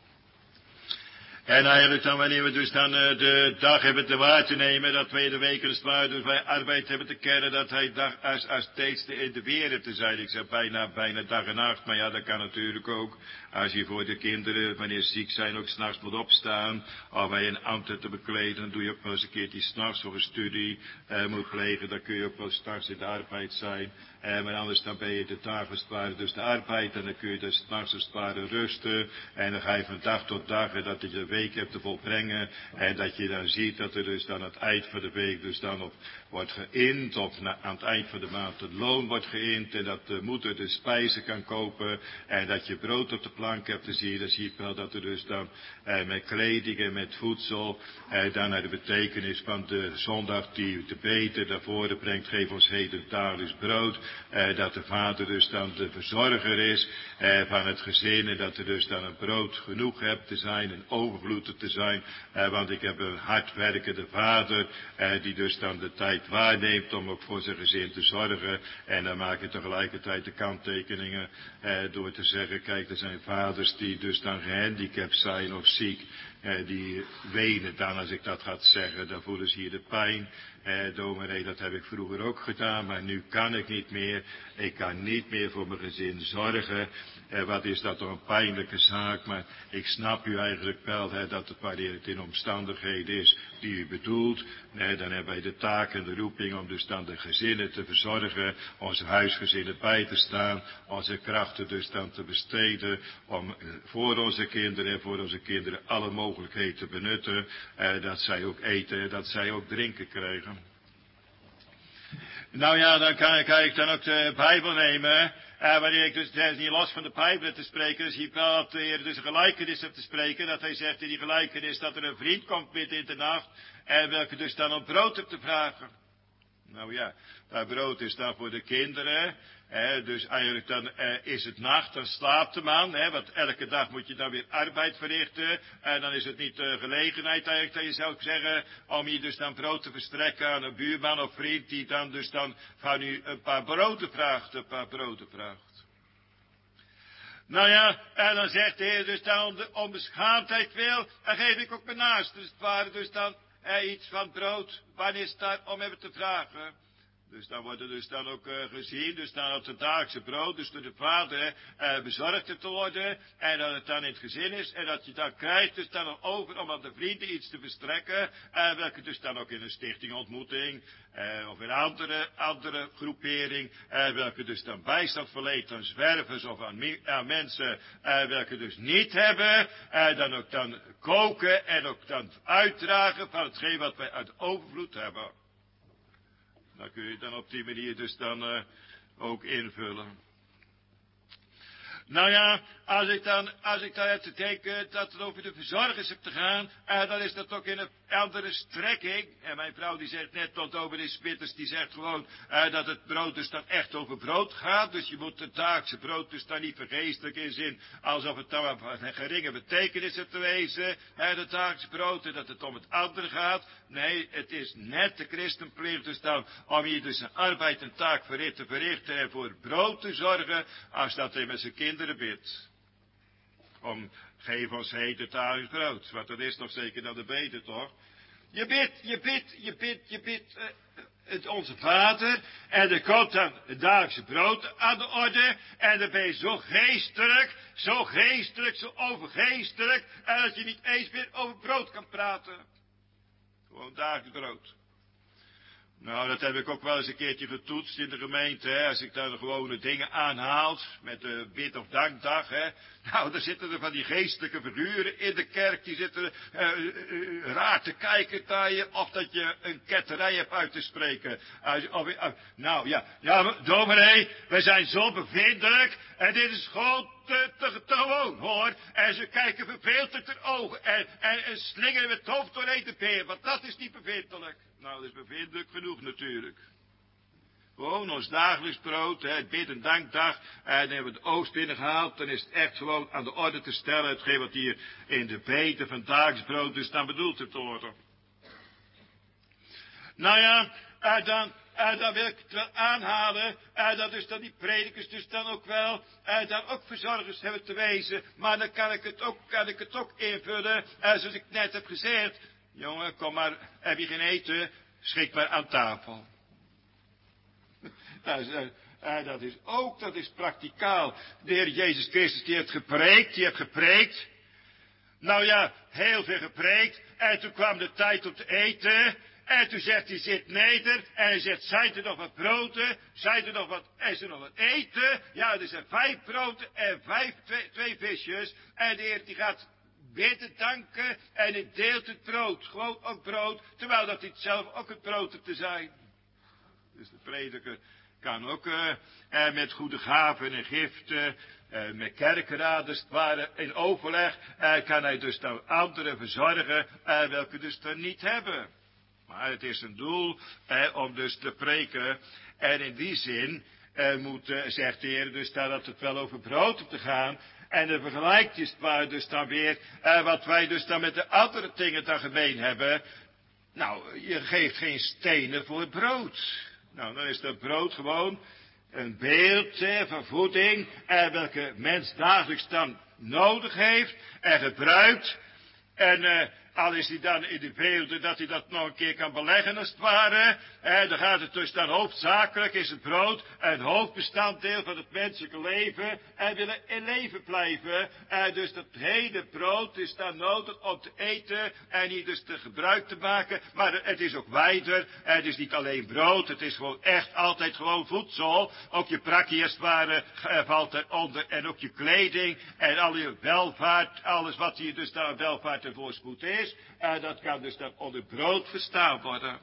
En eigenlijk dan wanneer we dus dan uh, de dag hebben te waar te nemen, dat wij de weken als het ware dus wij arbeid hebben te kennen, dat hij dag als, als steeds in de wereld te zijn. Ik zeg bijna, bijna dag en nacht, maar ja, dat kan natuurlijk ook. Als je voor de kinderen, wanneer ze ziek zijn, ook s'nachts moet opstaan, of bij een ambt te bekleden, dan doe je ook wel eens een keertje s'nachts of een studie uh, moet plegen, dan kun je ook wel s'nachts in de arbeid zijn. Uh, maar anders dan ben je de dag als het ware dus de arbeid, en dan kun je dus s'nachts als het ware rusten, en dan ga je van dag tot dag, en dat je de week hebt te volbrengen, en dat je dan ziet dat er dus dan aan het eind van de week dus dan op wordt geïnd, of na, aan het eind van de maand het loon wordt geïnd, en dat de moeder de spijzen kan kopen, en dat je brood op de plank hebt te zien, dan zie je wel dat er dus dan eh, met kleding en met voedsel, eh, dan naar de betekenis van de zondag die te beten daarvoor brengt, geef ons heden dagelijks brood, eh, dat de vader dus dan de verzorger is eh, van het gezin, en dat er dus dan een brood genoeg hebt te zijn, een overvloed te zijn, eh, want ik heb een hardwerkende vader, eh, die dus dan de tijd waarneemt om ook voor zijn gezin te zorgen, en dan maak je tegelijkertijd de kanttekeningen eh, door te zeggen, kijk, er zijn vaders die dus dan gehandicapt zijn of ziek, eh, die wenen dan als ik dat ga zeggen, dan voelen ze hier de pijn. Eh, dominee, dat heb ik vroeger ook gedaan, maar nu kan ik niet meer. Ik kan niet meer voor mijn gezin zorgen. Eh, wat is dat toch een pijnlijke zaak, maar ik snap u eigenlijk wel, hè, dat het wanneer het in omstandigheden is die u bedoelt, eh, dan hebben wij de taak en de roeping om dus dan de gezinnen te verzorgen, onze huisgezinnen bij te staan, onze krachten dus dan te besteden, om eh, voor onze kinderen en voor onze kinderen alle mogelijkheden te benutten, eh, dat zij ook eten, dat zij ook drinken krijgen. Nou ja, dan kan, kan ik dan ook de Bijbel nemen. Uh, wanneer ik dus, dus niet los van de Bijbel te spreken, dan zie ik wel dat de Heer dus een gelijkenis heeft te spreken. Dat hij zegt in die gelijkenis dat er een vriend komt midden in de nacht. En welke dus dan om brood hebt te vragen. Nou ja, dat brood is dan voor de kinderen. He, dus eigenlijk dan eh, is het nacht, dan slaapt de man, he, want elke dag moet je dan weer arbeid verrichten. En dan is het niet uh, gelegenheid eigenlijk, dat je zou zeggen, om je dus dan brood te verstrekken aan een buurman of vriend, die dan dus dan van u een paar broden vraagt, een paar broden vraagt. Nou ja, en dan zegt de Heer dus dan om de onbeschaamdheid wil, dan geef ik ook mijn naast. Dus het waren dus dan eh, iets van brood, wanneer is het daar om hebben te vragen. Dus dan wordt er dus dan ook uh, gezien, dus dan op het dagelijkse brood, dus door de vader uh, bezorgd te worden, en dat het dan in het gezin is, en dat je dan krijgt dus dan nog over om aan de vrienden iets te verstrekken, uh, welke dus dan ook in een stichting ontmoeting, uh, of in een andere, andere groepering, uh, welke dus dan bijstand verleent aan zwervers of aan, aan mensen, uh, welke dus niet hebben, uh, dan ook dan koken en ook dan uitdragen van hetgeen wat wij uit overvloed hebben. Dan kun je dan op die manier dus dan uh, ook invullen. Nou ja, als ik dan, als ik dan heb te denken dat het over de verzorgers heb te gaan, uh, dan is dat ook in een andere strekking. En mijn vrouw die zegt net tot over de Spitters, die zegt gewoon uh, dat het brood dus dan echt over brood gaat. Dus je moet het dagelijkse brood dus dan niet vergeestelijk in zin, alsof het dan van een geringe betekenis heeft te wezen, uh, het dagelijkse brood, en dat het om het andere gaat. Nee, het is net de christenplicht dus dan, om hier dus een arbeid en taak verricht te verrichten en voor brood te zorgen, als dat hij met zijn kinderen bidt. Om, geef ons heden dagelijks brood, want dat is toch zeker dan de beter, toch? Je bidt, je bidt, je bidt, je bidt uh, het onze Vader, en er komt dan het dagelijkse brood aan de orde, en dan ben je zo geestelijk, zo geestelijk, zo overgeestelijk, en dat je niet eens meer over brood kan praten. Gewoon dagelijks brood. Nou, dat heb ik ook wel eens een keertje getoetst in de gemeente, hè. Als ik daar de gewone dingen aanhaal, met de bid- of dankdag, hè. Nou, dan zitten er van die geestelijke figuren in de kerk, die zitten uh, uh, uh, raar te kijken naar je, of dat je een ketterij hebt uit te spreken. Uh, of, uh, nou ja, ja, dominee, we zijn zo bevindelijk, en dit is gewoon te, te, te gewoon, hoor. En ze kijken verveeld uit de ogen, en, en, en slingeren met het hoofd doorheen de peer, want dat is niet bevindelijk. Nou, dat is bevindelijk genoeg natuurlijk. Gewoon ons dagelijks brood, hè, het bid- en dankdag. En dan hebben we de oogst binnengehaald. Dan is het echt gewoon aan de orde te stellen. Hetgeen wat hier in de beten van dagelijks brood dus dan bedoeld heeft te worden. Nou ja, en dan, en dan wil ik het wel aanhalen. En dat is dan die predikers dus dan ook wel. En dan ook verzorgers hebben te wezen. Maar dan kan ik het ook, kan ik het ook invullen. En zoals ik net heb gezegd. Jongen, kom maar, heb je geen eten? Schik maar aan tafel. Dat is, uh, dat is ook, dat is prakticaal. De Heer Jezus Christus, die heeft gepreekt, die heeft gepreekt. Nou ja, heel veel gepreekt. En toen kwam de tijd om te eten. En toen zegt hij, zit neder. En hij zegt, zijn er nog wat broden? Zijn er nog wat, is er nog wat eten? Ja, er zijn vijf broden en vijf, twee, twee visjes. En de Heer die gaat bidden, danken. En hij deelt het brood. Gewoon ook brood. Terwijl dat hij zelf ook het brood heeft te zijn. Dus de prediker kan ook uh, uh, met goede gaven en giften, uh, met kerkenraders, waren in overleg, uh, kan hij dus dan anderen verzorgen, uh, welke dus dan niet hebben. Maar het is een doel uh, om dus te preken. En in die zin uh, moet, uh, zegt de Heer dus dan dat het wel over brood op te gaan. En dan vergelijkt is het maar dus dan weer uh, wat wij dus dan met de andere dingen dan gemeen hebben. Nou, je geeft geen stenen voor het brood. Nou, dan is dat brood gewoon een beeld hè, van voeding, eh, welke mens dagelijks dan nodig heeft en gebruikt. En eh, al is hij dan in de beelden dat hij dat nog een keer kan beleggen als het ware. Eh, dan gaat het dus dan hoofdzakelijk, is het brood een hoofdbestanddeel van het menselijke leven. En willen in leven blijven. Eh, dus dat hele brood is dan nodig om te eten en niet dus te gebruik te maken. Maar het is ook wijder. Eh, het is niet alleen brood, het is gewoon echt altijd gewoon voedsel. Ook je prakkie als het ware eh, valt eronder. En ook je kleding en al je welvaart, alles wat hier dus dan welvaart en voorspoed is. En dat kan dus dan onder brood verstaan worden.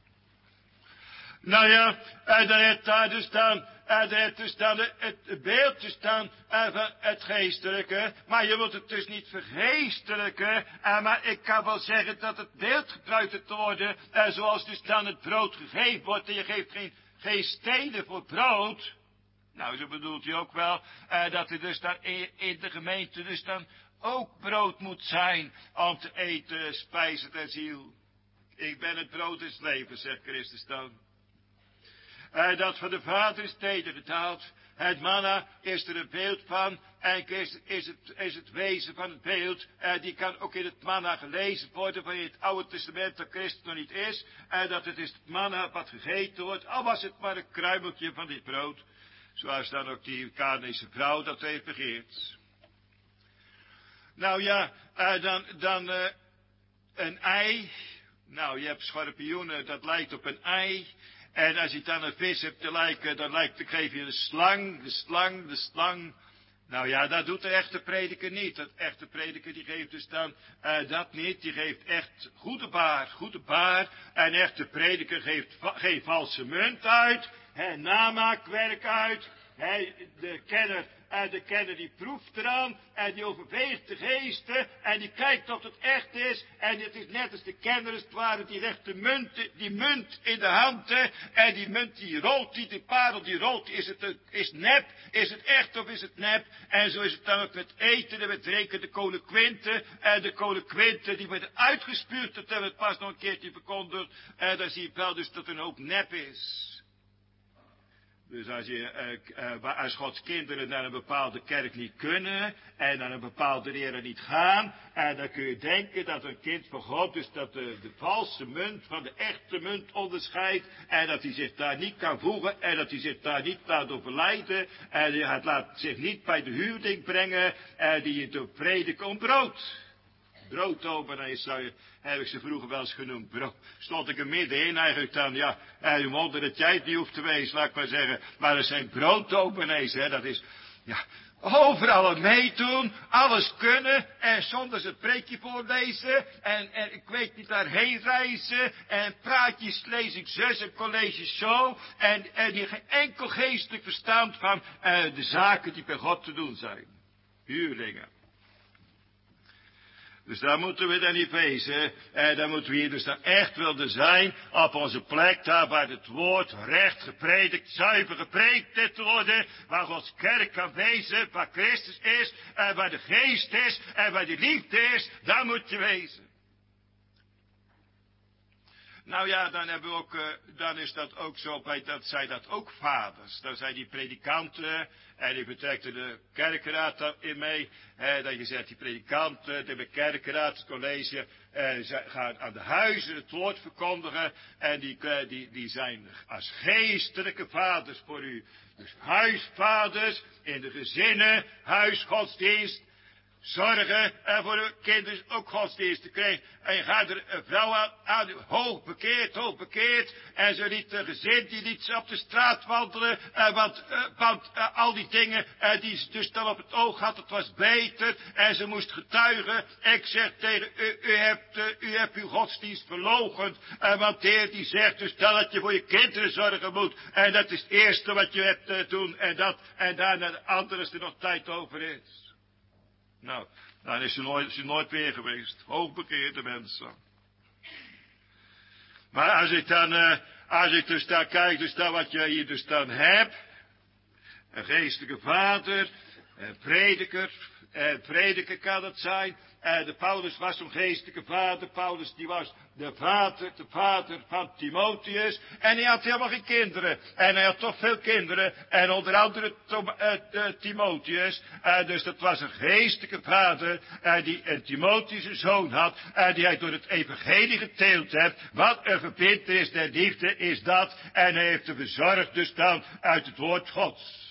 Nou ja, en dan heeft daar dus dan, en dan heeft dus dan het beeld dus dan van het geestelijke. Maar je moet het dus niet vergeestelijken. Maar ik kan wel zeggen dat het beeld gebruikt te worden, zoals dus dan het brood gegeven wordt. En je geeft geen, geen stenen voor brood. Nou, zo bedoelt hij ook wel, dat er dus dan in, in de gemeente dus dan ook brood moet zijn om te eten, spijzen ter ziel. Ik ben het brood des levens, zegt Christus dan. En dat van de Vader is tederbetaald. Het manna is er een beeld van. En is, is, het, is het wezen van het beeld. En die kan ook in het manna gelezen worden van in het Oude Testament dat Christus nog niet is. En dat het is het manna wat gegeten wordt. Al was het maar een kruimeltje van dit brood. Zoals dan ook die Canaanese vrouw dat heeft begeerd. Nou ja, uh, dan, dan uh, een ei. Nou, je hebt schorpioenen, dat lijkt op een ei. En als je dan een vis hebt te lijken, dan lijkt, dan geef je de slang, de slang, de slang. Nou ja, dat doet de echte prediker niet. De echte prediker die geeft dus dan uh, dat niet. Die geeft echt goede baar, goede baar. En echte prediker geeft va- geen valse munt uit. Hè, namaakwerk uit. Hè, de kenner, uh, de kenner die proeft eraan. En die overweegt de geesten. En die kijkt of het echt is. En het is net als de kenner als het ware. Die legt de munt, die munt in de hand. Hè, en die munt die rolt, die, die parel die rolt. Is het is nep? Is het echt of is het nep? En zo is het dan ook met eten en met drinken. De kolenkwinten. En de kolenkwinten die worden uitgespuurd. Dat hebben we het pas nog een keertje verkondigd. En dan zie je wel dus dat er een hoop nep is. Dus als je, uh, uh, als Gods kinderen naar een bepaalde kerk niet kunnen en naar een bepaalde leraar niet gaan, en dan kun je denken dat een kind van God dus dat de, de valse munt van de echte munt onderscheidt en dat hij zich daar niet kan voegen en dat hij zich daar niet laat door verleiden en hij laat zich niet bij de huurling brengen en die je door prediken om brood. Brooddopenij zou je, heb ik ze vroeger wel eens genoemd. Bro, stond ik er middenin eigenlijk dan, ja, en je wonder dat jij het niet hoeft te wezen, laat ik maar zeggen. Maar er zijn brooddopenees, hè, dat is, ja, overal aan meedoen, alles kunnen, en zonder ze het preekje voorlezen, en, en ik weet niet daarheen reizen, en praatjes lees ik zus en colleges zo, en, en die geen enkel geestelijk verstand van uh, de zaken die bij God te doen zijn. Huurlingen. Dus daar moeten we dan niet wezen. En daar moeten we hier dus dan echt willen zijn. Op onze plek, daar waar het woord recht gepredikt, zuiver gepredikt te worden. Waar Gods kerk kan wezen, waar Christus is. En waar de geest is. En waar de liefde is. Daar moet je wezen. Nou ja, dan hebben we ook, uh, dan is dat ook zo, bij dat zijn dat ook vaders. Dan zijn die predikanten, en die betrekken de kerkenraad daarin mee. Hè, dat je zegt, die predikanten, de kerkenraad, het college, eh, zij gaan aan de huizen het woord verkondigen. En die, uh, die, die zijn als geestelijke vaders voor u. Dus huisvaders in de gezinnen, huisgodsdienst. Zorgen en voor de kinderen ook godsdienst te krijgen. En je gaat er een vrouw aan, aan hoog bekeerd, hoog bekeerd. En ze liet een gezin, die liet ze op de straat wandelen. En want, uh, want uh, al die dingen uh, die ze dus dan op het oog had, het was beter. En ze moest getuigen. Ik zeg tegen u, u hebt, uh, u hebt uw godsdienst verloochend. En want de Heer die zegt dus dat je voor je kinderen zorgen moet. En dat is het eerste wat je hebt te uh, doen. En dat, en daarna de andere als er nog tijd over is. Nou, dan is ze nooit, is ze nooit weer geweest. Hoogbekeerde mensen. Maar als ik dan, uh, als ik dus daar kijk, dus daar wat je hier dus dan hebt. Een geestelijke vader, een prediker, een prediker kan het zijn. En de Paulus was zo'n geestelijke vader. Paulus die was de vader, de vader van Timotheus. En hij had helemaal geen kinderen. En hij had toch veel kinderen. En onder andere Tom, uh, uh, Timotheus. Uh, dus dat was een geestelijke vader. Uh, die een Timotheus een zoon had. Uh, die hij door het evangelie geteeld heeft. Wat een verbintenis der liefde is dat. En hij heeft er verzorgd dus dan uit het woord Gods.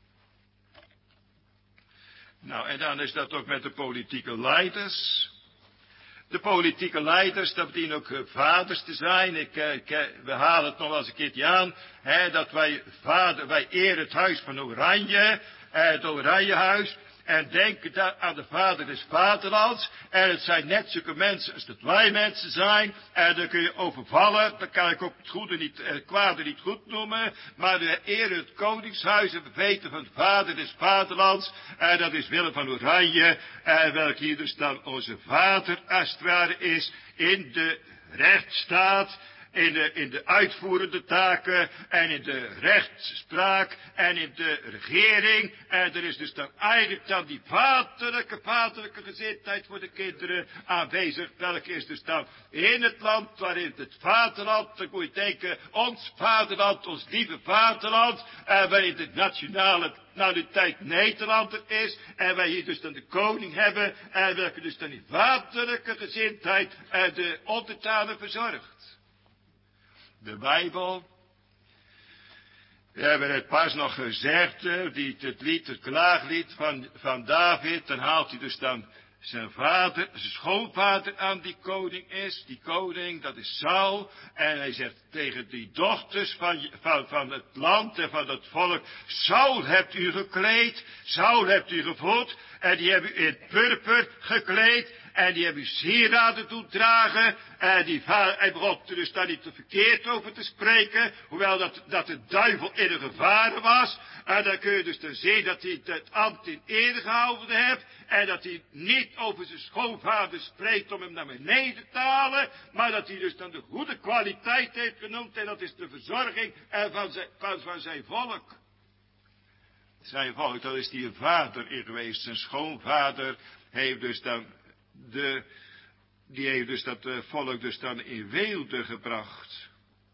Nou, en dan is dat ook met de politieke leiders. De politieke leiders, dat dienen ook uh, vaders te zijn. Ik, uh, ik, uh, we halen het nog wel eens een keertje aan. Hè, dat wij, vader, wij eren het huis van Oranje. Uh, het Oranjehuis. En denken daar aan de vader des vaderlands. En het zijn net zulke mensen als dat wij mensen zijn. En dan kun je overvallen. Dan kan ik ook het goede niet, het kwade niet goed noemen. Maar we eren het koningshuis en we weten van de vader des vaderlands. En dat is Willem van Oranje. En welk hier dus dan onze vader als het ware is. In de rechtsstaat. In de, in de uitvoerende taken en in de rechtspraak en in de regering. En er is dus dan eigenlijk dan die vaderlijke, vaderlijke gezindheid voor de kinderen aanwezig. Welke is dus dan in het land waarin het vaderland, dan moet je denken, ons vaderland, ons lieve vaderland. En waarin de nationale nationaliteit Nederlander is. En wij hier dus dan de koning hebben. En welke dus dan die vaderlijke gezindheid en de onderdanen verzorgt. De Bijbel. We hebben het pas nog gezegd, die, het lied, het klaaglied van, van David. Dan haalt hij dus dan zijn vader, zijn schoonvader aan die koning is. Die koning, dat is Saul. En hij zegt tegen die dochters van, van, van het land en van het volk. Saul hebt u gekleed, Saul hebt u gevoed. En die hebben u in purper gekleed. En die hebben u sieraden doen dragen. En die hij begon er dus daar niet te verkeerd over te spreken. Hoewel dat, dat de duivel in een gevaar was. En dan kun je dus dan zien dat hij het ambt in ere gehouden heeft. En dat hij niet over zijn schoonvader spreekt om hem naar beneden te halen. Maar dat hij dus dan de goede kwaliteit heeft genoemd. En dat is de verzorging van zijn, van, van zijn volk. Zijn volk, dat is die een vader in geweest. Zijn schoonvader heeft dus dan de, die heeft dus dat uh, volk dus dan in weelde gebracht.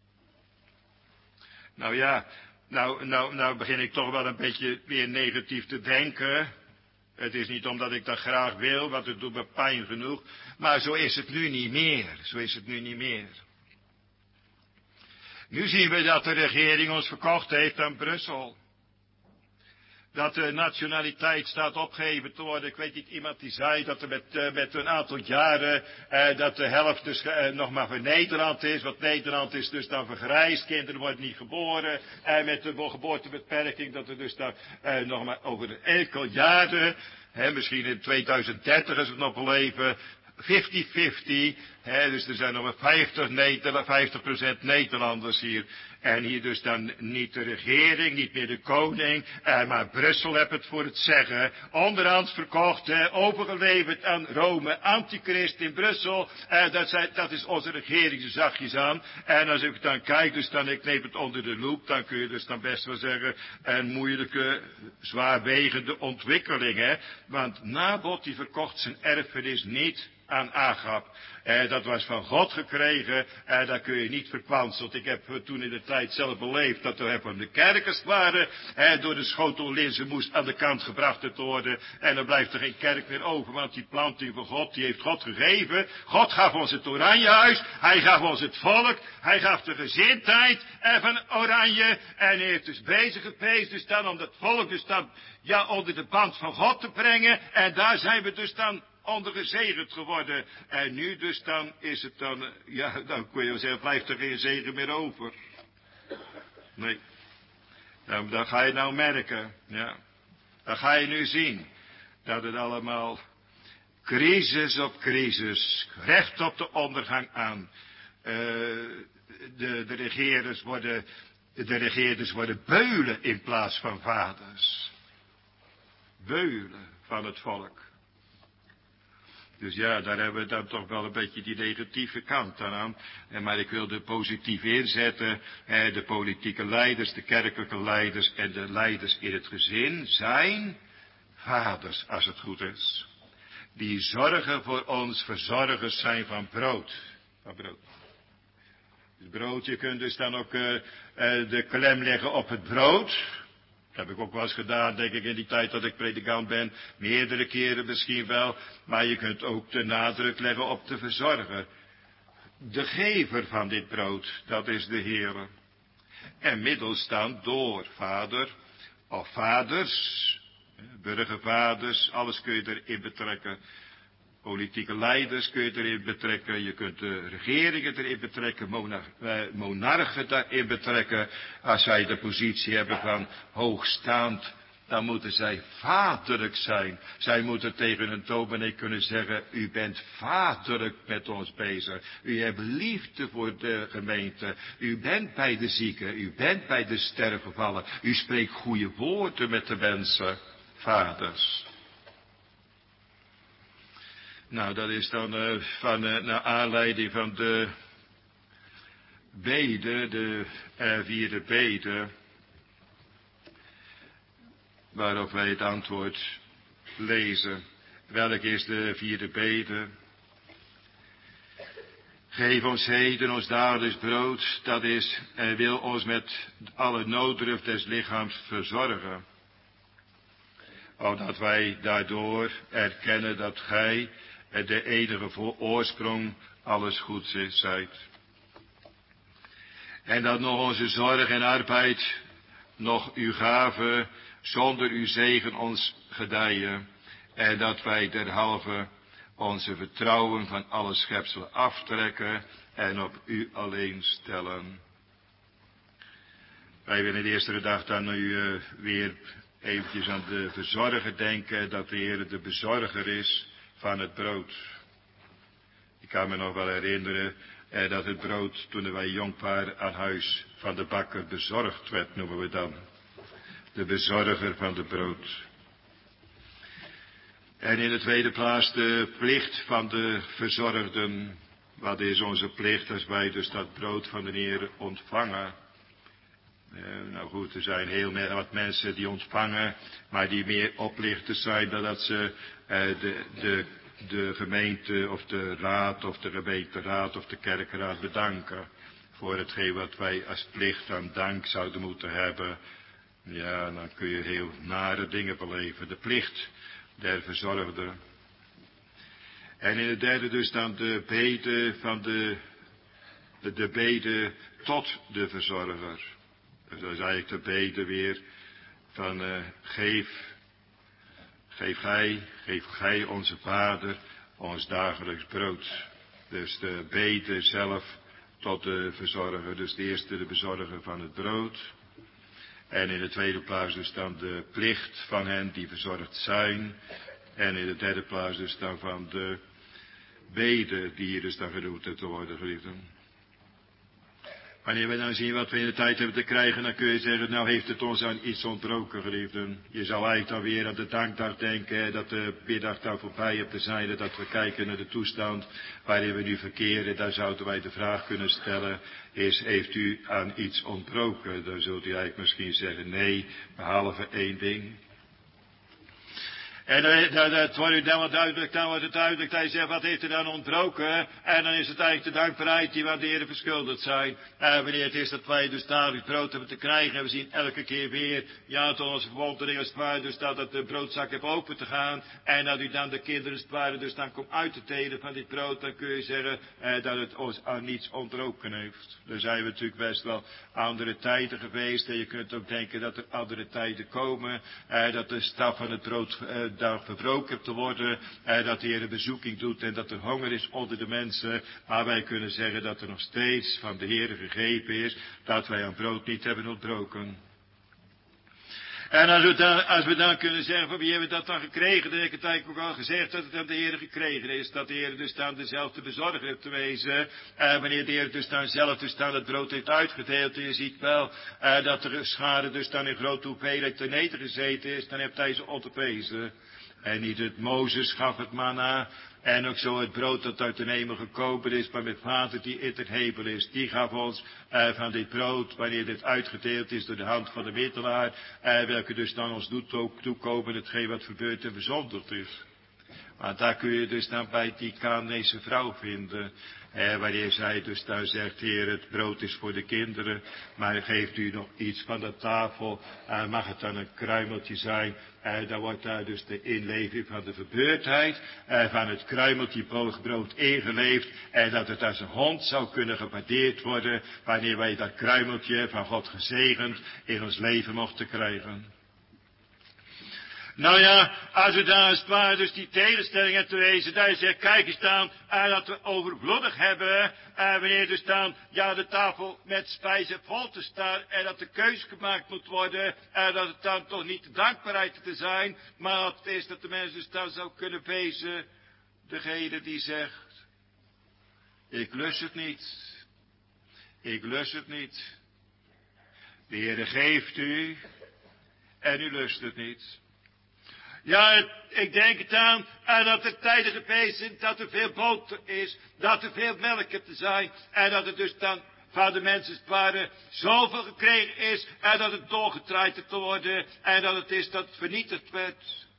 Nou ja, nou, nou, nou begin ik toch wel een beetje weer negatief te denken. Het is niet omdat ik dat graag wil, want het doet me pijn genoeg. Maar zo is het nu niet meer. Zo is het nu niet meer. Nu zien we dat de regering ons verkocht heeft aan Brussel. Dat de nationaliteit staat opgeheven te worden. Ik weet niet, iemand die zei dat er met, uh, met een aantal jaren, uh, dat de helft dus uh, nog maar voor Nederland is. Want Nederland is dus dan vergrijsd, kinderen worden niet geboren. En uh, met de geboortebeperking dat er dus dan uh, nog maar over een enkel jaren, hè, misschien in tweeduizend dertig als we nog leven, vijftig vijftig, hè, dus er zijn nog maar vijftig procent Nederlanders hier. En hier dus dan niet de regering, niet meer de koning, eh, maar Brussel heb het voor het zeggen. Onderhands verkocht, eh, overgeleverd aan Rome, antichrist in Brussel. Eh, dat, zijn, dat is onze regering, zo zachtjes aan. En als ik dan kijk, dus dan, ik neem het onder de loep, dan kun je dus dan best wel zeggen, een moeilijke, zwaarwegende ontwikkeling, hè. Want Nabot die verkocht zijn erfenis niet aan Agab. Eh, dat was van God gekregen, eh, dat kun je niet verkwanseld. Ik heb eh, toen in de tijd zelf beleefd dat er van de kerkers waren, eh, door de schotel linzen moest aan de kant gebracht worden. En dan blijft er geen kerk meer over, want die planting van God, die heeft God gegeven. God gaf ons het Oranjehuis, hij gaf ons het volk, hij gaf de gezindheid eh, van Oranje. En hij heeft dus bezig geweest, dus dan om dat volk dus dan, ja, onder de band van God te brengen. En daar zijn we dus dan onder gezegend geworden. En nu dus dan is het dan, ja, dan kun je wel zeggen, blijft er geen zegen meer over. Nee. Dan, dan ga je nou merken, ja. Dan ga je nu zien, dat het allemaal crisis op crisis, recht op de ondergang aan. Uh, de, de regeerders worden, de regeerders worden beulen in plaats van vaders. Beulen van het volk. Dus ja, daar hebben we dan toch wel een beetje die negatieve kant aan. En maar ik wil de positief inzetten. Eh, de politieke leiders, de kerkelijke leiders en de leiders in het gezin zijn vaders, als het goed is. Die zorgen voor ons, verzorgers zijn van brood. Van brood. Het brood, je kunt dus dan ook uh, uh, de klem leggen op het brood. Dat heb ik ook wel eens gedaan, denk ik, in die tijd dat ik predikant ben. Meerdere keren misschien wel. Maar je kunt ook de nadruk leggen op de verzorger. De gever van dit brood, dat is de Heere. En middels dan door vader of vaders, burgervaders, alles kun je erin betrekken. Politieke leiders kun je erin betrekken. Je kunt de regeringen erin betrekken. Monarchen daarin betrekken. Als zij de positie hebben van hoogstaand, dan moeten zij vaderlijk zijn. Zij moeten tegen een dominee kunnen zeggen, u bent vaderlijk met ons bezig. U hebt liefde voor de gemeente. U bent bij de zieken. U bent bij de sterfgevallen. U spreekt goede woorden met de mensen. Vaders. Nou, dat is dan uh, van, uh, naar aanleiding van de bede, de uh, vierde bede, waarop wij het antwoord lezen. Welk is de vierde bede? Geef ons heden ons dagelijks brood, dat is, en wil ons met alle nooddruf des lichaams verzorgen. Opdat wij daardoor erkennen dat gij de enige oorsprong alles goeds is, zijt. En dat nog onze zorg en arbeid, nog uw gave, zonder uw zegen ons gedijen. En dat wij derhalve onze vertrouwen van alle schepselen aftrekken en op u alleen stellen. Wij willen de eerste dag dan nu uh, weer eventjes aan de verzorger denken, dat de Heer de bezorger is van het brood. Ik kan me nog wel herinneren eh, dat het brood, toen wij jong waren, aan huis van de bakker bezorgd werd, noemen we dan. De bezorger van het brood. En in de tweede plaats de plicht van de verzorgden. Wat is onze plicht als wij dus dat brood van de Heer ontvangen? Eh, nou goed, er zijn heel wat mensen die ontvangen, maar die meer oplichters zijn dan dat ze eh, de, de, de gemeente of de raad of de gemeenteraad of de kerkraad bedanken voor hetgeen wat wij als plicht aan dank zouden moeten hebben. Ja, dan kun je heel nare dingen beleven. De plicht der verzorgde. En in het derde dus dan de bede van de, de, de bede tot de verzorger. Dus dat is eigenlijk de bede weer van uh, geef, geef gij, geef gij onze Vader ons dagelijks brood. Dus de bede zelf tot de verzorger. Dus de eerste de bezorger van het brood. En in de tweede plaats dus dan de plicht van hen die verzorgd zijn. En in de derde plaats dus dan van de bede die hier dus dan genoemd te worden geliefden. Wanneer we nou zien wat we in de tijd hebben te krijgen, dan kun je zeggen, nou heeft het ons aan iets ontbroken, geliefden. Je zou eigenlijk dan weer aan de dankdag denken, dat de biddag daar voorbij hebt te zijn, dat we kijken naar de toestand waarin we nu verkeren. Daar zouden wij de vraag kunnen stellen, is, heeft u aan iets ontbroken? Dan zult u eigenlijk misschien zeggen, nee, behalve één ding. En dat, dat, dat wordt u dan wat duidelijk, dan wordt het duidelijk dat je zegt, wat heeft er dan ontbroken? En dan is het eigenlijk de dankbaarheid die we aan de Heer verschuldigd zijn. En wanneer het is dat wij dus dagelijks brood hebben te krijgen, en we zien elke keer weer, ja, tot onze verwondering als het ware, dus dat het de broodzak heeft open te gaan. En dat u dan de kinderen als het ware dus dan komt uit te delen van dit brood, dan kun je zeggen eh, dat het ons aan niets ontbroken heeft. Er zijn we natuurlijk best wel andere tijden geweest. En je kunt ook denken dat er andere tijden komen, eh, dat de staf van het brood eh, daar verbroken hebt te worden, eh, dat de Heer een bezoeking doet en dat er honger is onder de mensen. Maar wij kunnen zeggen dat er nog steeds van de Heer gegrepen is, dat wij aan brood niet hebben ontbroken. En als we, dan, als we dan kunnen zeggen, van wie hebben we dat dan gekregen, dan heb ik het eigenlijk ook al gezegd dat het aan de Heer gekregen is. Dat de Heer dus dan dezelfde bezorger heeft te wezen. En wanneer de Heer dus dan zelf dus dan het brood heeft uitgedeeld. En je ziet wel uh, dat er schade dus dan in grote hoeveelheid ten eten gezeten is. Dan heeft hij ze opgepezen. En niet het Mozes gaf het manna. En ook zo het brood dat uit de hemel gekomen is, maar met vader die in het hemel is. Die gaf ons uh, van dit brood, wanneer dit uitgedeeld is door de hand van de middelaar. Uh, welke dus dan ons doet ook toekomen, hetgeen wat verbeurd en verzonderd is. Maar daar kun je dus dan bij die Canaanese vrouw vinden. Eh, wanneer zij dus dan zegt, Heer, het brood is voor de kinderen, maar geeft u nog iets van de tafel, eh, mag het dan een kruimeltje zijn, eh, dan wordt daar dus de inleving van de verbeurdheid, eh, van het kruimeltje brood ingeleefd, en dat het als een hond zou kunnen gewaardeerd worden, wanneer wij dat kruimeltje van God gezegend in ons leven mochten krijgen. Nou ja, als we dan als het ware dus die tegenstelling hebben te wezen, dat je zegt, kijk eens dan, uh, dat we overvloedig hebben, uh, wanneer dus dan, ja, de tafel met spijzen vol te staan, en dat de keuze gemaakt moet worden, en uh, dat het dan toch niet de dankbaarheid te zijn, maar dat het is dat de mens dus dan zou kunnen wezen, degene die zegt, ik lust het niet, ik lust het niet, de Heere geeft u, en u lust het niet. Ja, het, ik denk het aan, en dat er tijden geweest zijn, dat er veel boter is, dat er veel melk hebt te zijn, en dat er dus dan van de mensen het ware zoveel gekregen is, en dat het doorgetraaid te worden, en dat het is dat het vernietigd werd.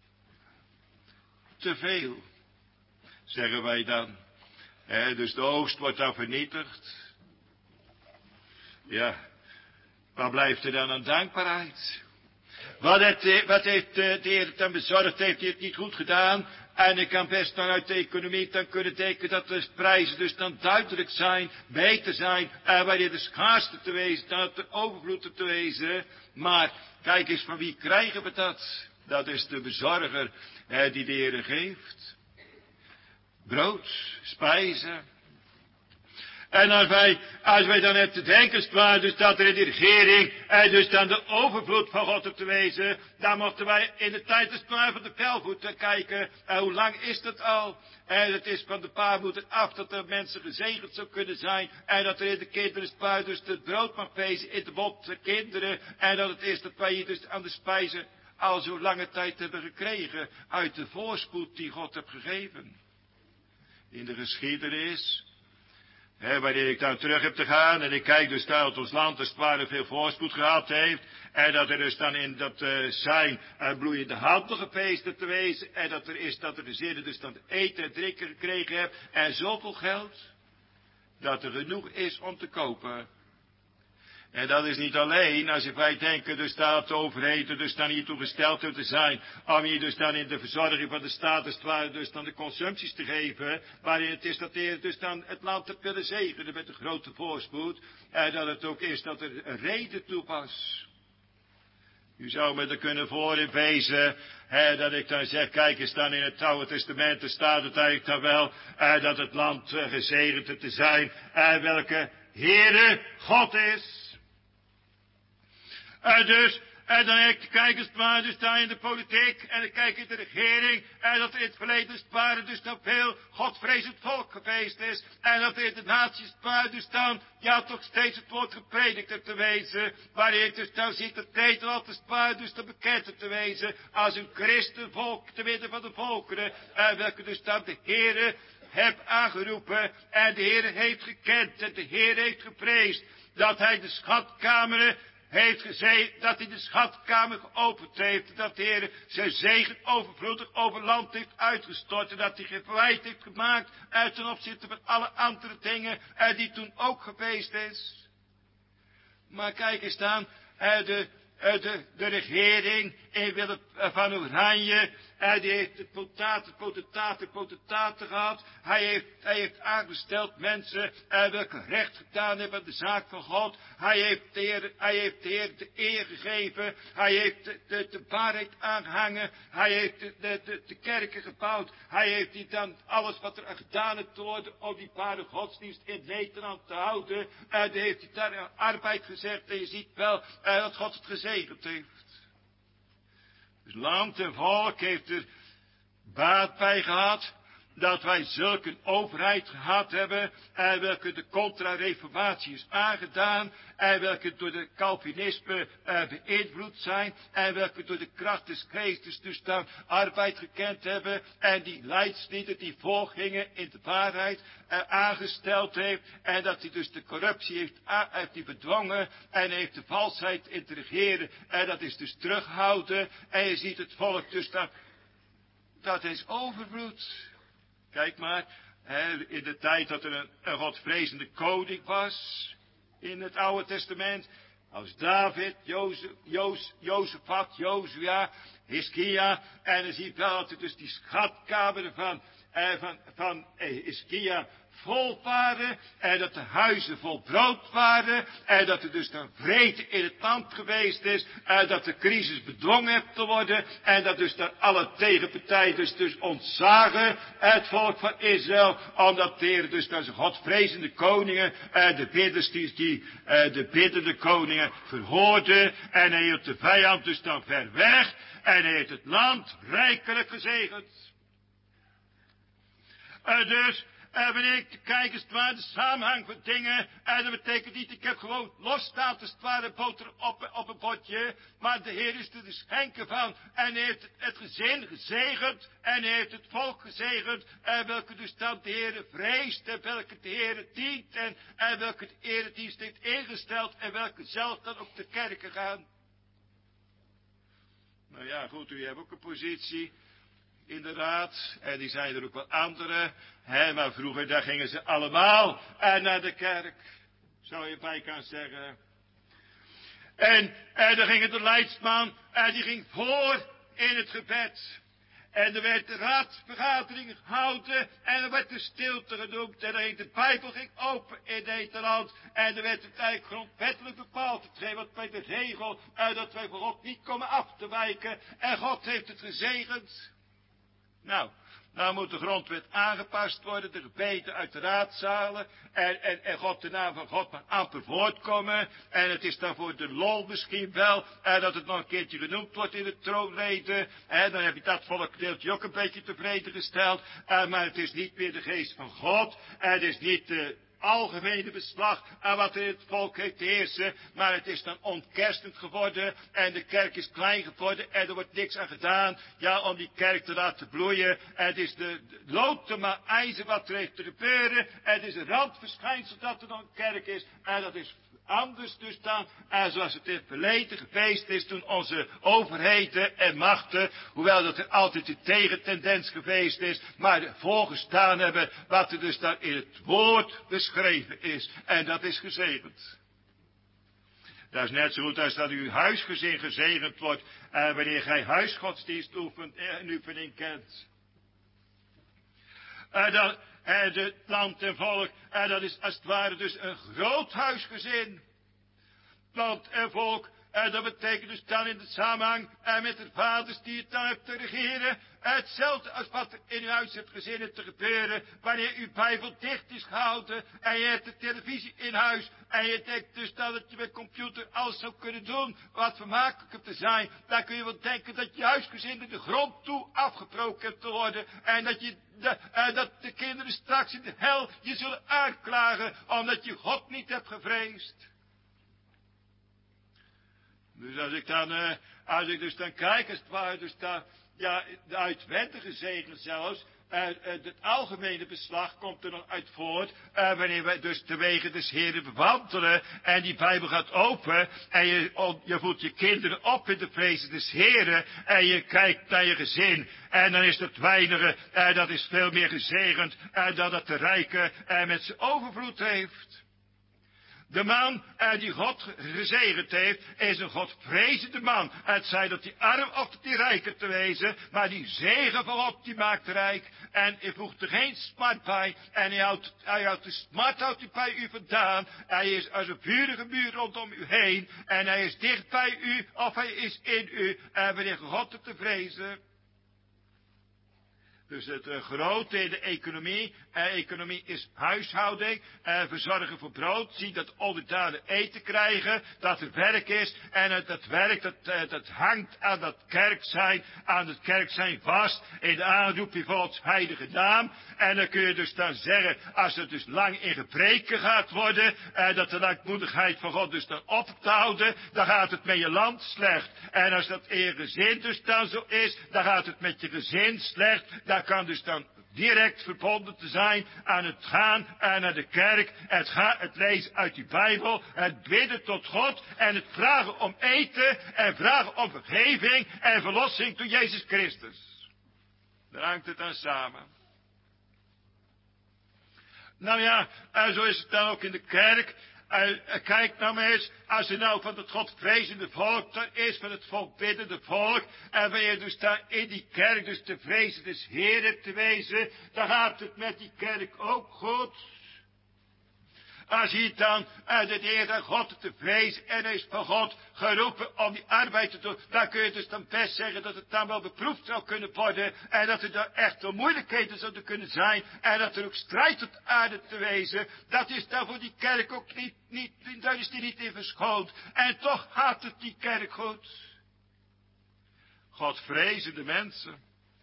Te veel, zeggen wij dan. He, dus de oogst wordt dan vernietigd. Ja, waar blijft er dan aan dankbaarheid? Wat heeft, wat heeft de Heer het dan bezorgd, heeft hij het niet goed gedaan. En ik kan best dan uit de economie dan kunnen denken dat de prijzen dus dan duidelijk zijn, beter zijn. En wanneer de schaarste te wezen, dan de overvloed te wezen. Maar kijk eens, van wie krijgen we dat? Dat is de bezorger eh, die de Heer geeft. Brood, spijzen. En als wij, als wij dan hebben te denken, waar dus dat er in de regering, en dus dan de overvloed van God op te wezen, dan mochten wij in de tijd dus maar van de pelvoet kijken, en hoe lang is dat al? En het is van de paarmoeder af dat er mensen gezegend zou kunnen zijn, en dat er in de kinderen spaar dus het brood mag wezen in de mond der kinderen, en dat het is dat wij hier dus aan de spijzen al zo lange tijd hebben gekregen, uit de voorspoed die God heeft gegeven. In de geschiedenis, He, wanneer ik daar terug heb te gaan en ik kijk dus daar dat ons land als het ware veel voorspoed gehad heeft. En dat er dus dan in dat uh, zijn uh, bloeiende handel geweest te wezen. En dat er is dat er de zinnen dus dan eten en drinken gekregen heeft. En zoveel geld dat er genoeg is om te kopen. En dat is niet alleen, als je wij denken, dus dat de overheden dus dan hiertoe gesteld te zijn, om hier dus dan in de verzorging van de staat, als het ware, dus dan de consumpties te geven, waarin het is dat de Heer dus dan het land hebt willen zegenen met een grote voorspoed, en dat het ook is dat er een reden toe was. U zou me er kunnen voor in wezen, hè, dat ik dan zeg, kijk eens dan in het Oude Testament, er staat het eigenlijk dan wel, eh, dat het land uh, gezegend te zijn, en welke Heere God is. En dus, En dan heb ik te kijken als het ware dus daar in de politiek. En dan kijk ik in de regering. En dat er in het verleden als het ware dus dan veel godvrezend volk geweest is. En dat er in de naties als het ware dus dan ja toch steeds het woord gepredikt heeft te wezen. Waarin je dus dan ziet dat Nederland als het ware dus dan bekend heeft te wezen. Als een christenvolk te midden van de volkeren. En welke dus dan de Heere heb aangeroepen. En de Heere heeft gekend. En de Heere heeft gepreest. Dat hij de schatkameren heeft gezegd, dat hij de schatkamer geopend heeft. Dat de Heer zijn zegen overvloedig over land heeft uitgestort. En dat hij geen verwijt heeft gemaakt uit ten opzichte van alle andere dingen eh, die toen ook geweest is. Maar kijk eens dan, eh, de, eh, de, de regering in Willem van Oranje. En die heeft het potentaten, potentaten, potentaten gehad. Hij heeft, hij heeft aangesteld mensen uh, welke recht gedaan hebben aan de zaak van God. Hij heeft de Heer, hij heeft de, Heer de eer gegeven. Hij heeft de, de, de waarheid aangehangen. Hij heeft de, de, de, de kerken gebouwd. Hij heeft die dan alles wat er aan gedaan heeft te worden om die ware godsdienst in Nederland te houden. En uh, die heeft hij daar aan arbeid gezet. En je ziet wel uh, dat God het gezegend heeft. Dus land en volk heeft er baat bij gehad, dat wij zulke overheid gehad hebben, en welke de contra-reformatie is aangedaan, en welke door de Calvinisme uh, beïnvloed zijn, en welke door de kracht des geestes dus dan arbeid gekend hebben, en die leidslieden die voorgingen in de waarheid uh, aangesteld heeft, en dat hij dus de corruptie heeft, uh, heeft die bedwongen, en heeft de valsheid in te regeren, en dat is dus terughouden, en je ziet het volk dus dan, dat is overvloed. Kijk maar, hè, in de tijd dat er een, een godvrezende koning was, in het Oude Testament, als David, Jozef, Jozef, Jozefat, Jozua, Hiskia, en dan zie je wel dat er dus die schatkamer van, eh, van, van eh, Hiskia vol waren, en dat de huizen vol brood waren, en dat er dus dan vrede in het land geweest is, en dat de crisis bedwongen heeft te worden, en dat dus dan alle tegenpartijen dus, dus ontzagen het volk van Israël, omdat de Heer dus dan zijn godvrezende koningen, en de bidders die, die uh, de biddende koningen verhoorde, en hij hield de vijand dus dan ver weg, en hij heeft het land rijkelijk gezegend. Uh, dus, En wanneer ik kijk als het ware de samenhang van dingen. En dat betekent niet, ik heb gewoon losstaand als het ware boter op, op een potje. Maar de Heer is er de schenken van. En hij heeft het, het gezin gezegend. En hij heeft het volk gezegend. En welke dus dan de Heer vreest. En welke de Heer dient. En, en welke de eredienst heeft ingesteld. En welke zelf dan ook de kerken gaan. Nou ja, goed, u hebt ook een positie in de raad, en die zijn er ook wel andere, hè, maar vroeger daar gingen ze allemaal en naar de kerk, zou je bij kunnen zeggen. En, en dan ging de leidsman, en die ging voor in het gebed. En er werd de raadsvergadering gehouden, en er werd de stilte genoemd, en de Bijbel ging open in Nederland, en er werd het eigenlijk grondwettelijk bepaald, hetgeen wat bij de regel, en dat wij voor God niet komen af te wijken, en God heeft het gezegend. Nou, nou moet de grondwet aangepast worden, de gebeten uit de raadzalen, en, en, en God de naam van God maar amper voortkomen, en het is dan voor de lol misschien wel, en dat het nog een keertje genoemd wordt in de troonrede, en dan heb je dat volkdeeltje ook een beetje tevreden gesteld, en, maar het is niet meer de geest van God, en het is niet de algemene beslag aan wat er in het volk heeft te heersen, maar het is dan ontkerstend geworden en de kerk is klein geworden en er wordt niks aan gedaan, ja, om die kerk te laten bloeien. En het is de, de lood maar ijzer wat er heeft te gebeuren, en het is een randverschijnsel dat er nog een kerk is, en dat is anders dus dan, en zoals het in het verleden geweest is toen onze overheden en machten, hoewel dat er altijd een tegentendens geweest is, maar voorgestaan hebben wat er dus dan in het woord beschreven is. En dat is gezegend. Dat is net zo goed als dat uw huisgezin gezegend wordt, en wanneer gij huisgodsdienst oefent en oefening kent. En dat, en het land en volk, en dat is als het ware dus een groot huisgezin. Land en volk, En dat betekent dus dan in de samenhang en met de vaders die het dan hebt te regeren. Hetzelfde als wat er in uw huis hebt gezinnen te gebeuren. Wanneer uw Bijbel dicht is gehouden. En je hebt de televisie in huis. En je denkt dus dat het je met computer alles zou kunnen doen. Wat vermakelijker te zijn. Dan kun je wel denken dat je huisgezin de grond toe afgebroken hebt te worden. En dat je de, en dat de kinderen straks in de hel je zullen aanklagen. Omdat je God niet hebt gevreesd. Dus als ik dan, uh, als ik dus dan kijk, als het ware, dus dan, ja, de uitwendige zegen zelfs, uh, uh, het algemene beslag komt er nog uit voort, uh, wanneer wij dus de wegen des Heren bewandelen, en die Bijbel gaat open, en je, oh, je voelt je kinderen op in de vrezen des Heren, en je kijkt naar je gezin, en dan is dat weinige, uh, dat is veel meer gezegend, uh, dan dat de rijke uh, met zijn overvloed heeft. De man uh, die God gezegend heeft, is een Godvrezende man. Het zij dat die arm of dat die rijker te wezen, maar die zegen van God die maakt rijk. En hij voegt er geen smart bij. En hij houdt, hij houdt de smart houdt hij bij u vandaan. Hij is als een vurige muur rondom u heen. En hij is dicht bij u, of hij is in u. En wanneer God het te vrezen. Dus het uh, grote in de economie. Uh, economie is huishouding. Uh, verzorgen voor brood. Zien dat onderdanen eten krijgen. Dat er werk is. En uh, dat werk dat, uh, dat hangt aan dat kerk zijn. Aan het kerk zijn vast. In de aanroeping van Gods heilige naam. En dan kun je dus dan zeggen. Als het dus lang in gebreken gaat worden. Uh, dat de langmoedigheid van God dus dan op te houden. Dan gaat het met je land slecht. En als dat in je gezin dus dan zo is. Dan gaat het met je gezin slecht. Dan kan dus dan direct verbonden te zijn aan het gaan en naar de kerk, het, gaan, het lezen uit die Bijbel, het bidden tot God en het vragen om eten en vragen om vergeving en verlossing door Jezus Christus. Daar hangt het aan samen. Nou ja, en zo is het dan ook in de kerk. Uh, kijk nou maar eens, als er nou van het Godvrezende volk er is, van het volkbiddende volk, en wanneer dus daar in die kerk dus te vrezen des Heren te wezen, dan gaat het met die kerk ook goed. Als je dan uh, de Heer en God te vrezen en is van God geroepen om die arbeid te doen, dan kun je dus dan best zeggen dat het dan wel beproefd zou kunnen worden en dat er dan echt wel moeilijkheden zouden kunnen zijn en dat er ook strijd op de aarde te wezen. Dat is dan voor die kerk ook niet, niet, daar is die niet in verschoond. En toch gaat het die kerk goed. Godvrezende mensen.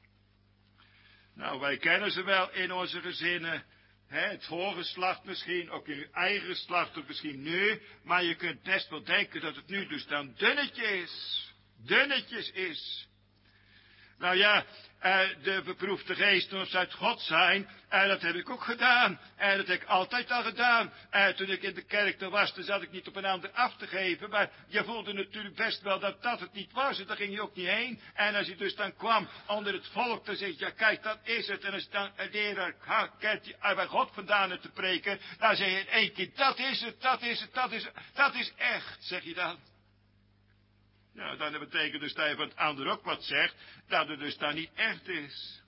Nou, wij kennen ze wel in onze gezinnen. He, het voorgeslacht misschien, ook in uw eigen geslacht, of misschien nu. Maar je kunt best wel denken dat het nu dus dan dunnetje is. Dunnetjes is. Nou ja, eh, de beproefde geest moest uit God zijn. En dat heb ik ook gedaan. En dat heb ik altijd al gedaan. En toen ik in de kerk er was, dan zat ik niet op een ander af te geven. Maar je voelde natuurlijk best wel dat dat het niet was. En daar ging je ook niet heen. En als je dus dan kwam onder het volk, dan zeg je, ja kijk, dat is het. En als dan een leraar kent bij God vandaan te preken, dan zeg je in één keer, dat is het, dat is het, dat is het. Dat is echt, zeg je dan. Nou, dan betekent dus dat je van het ander ook wat zegt, dat het dus dan niet echt is.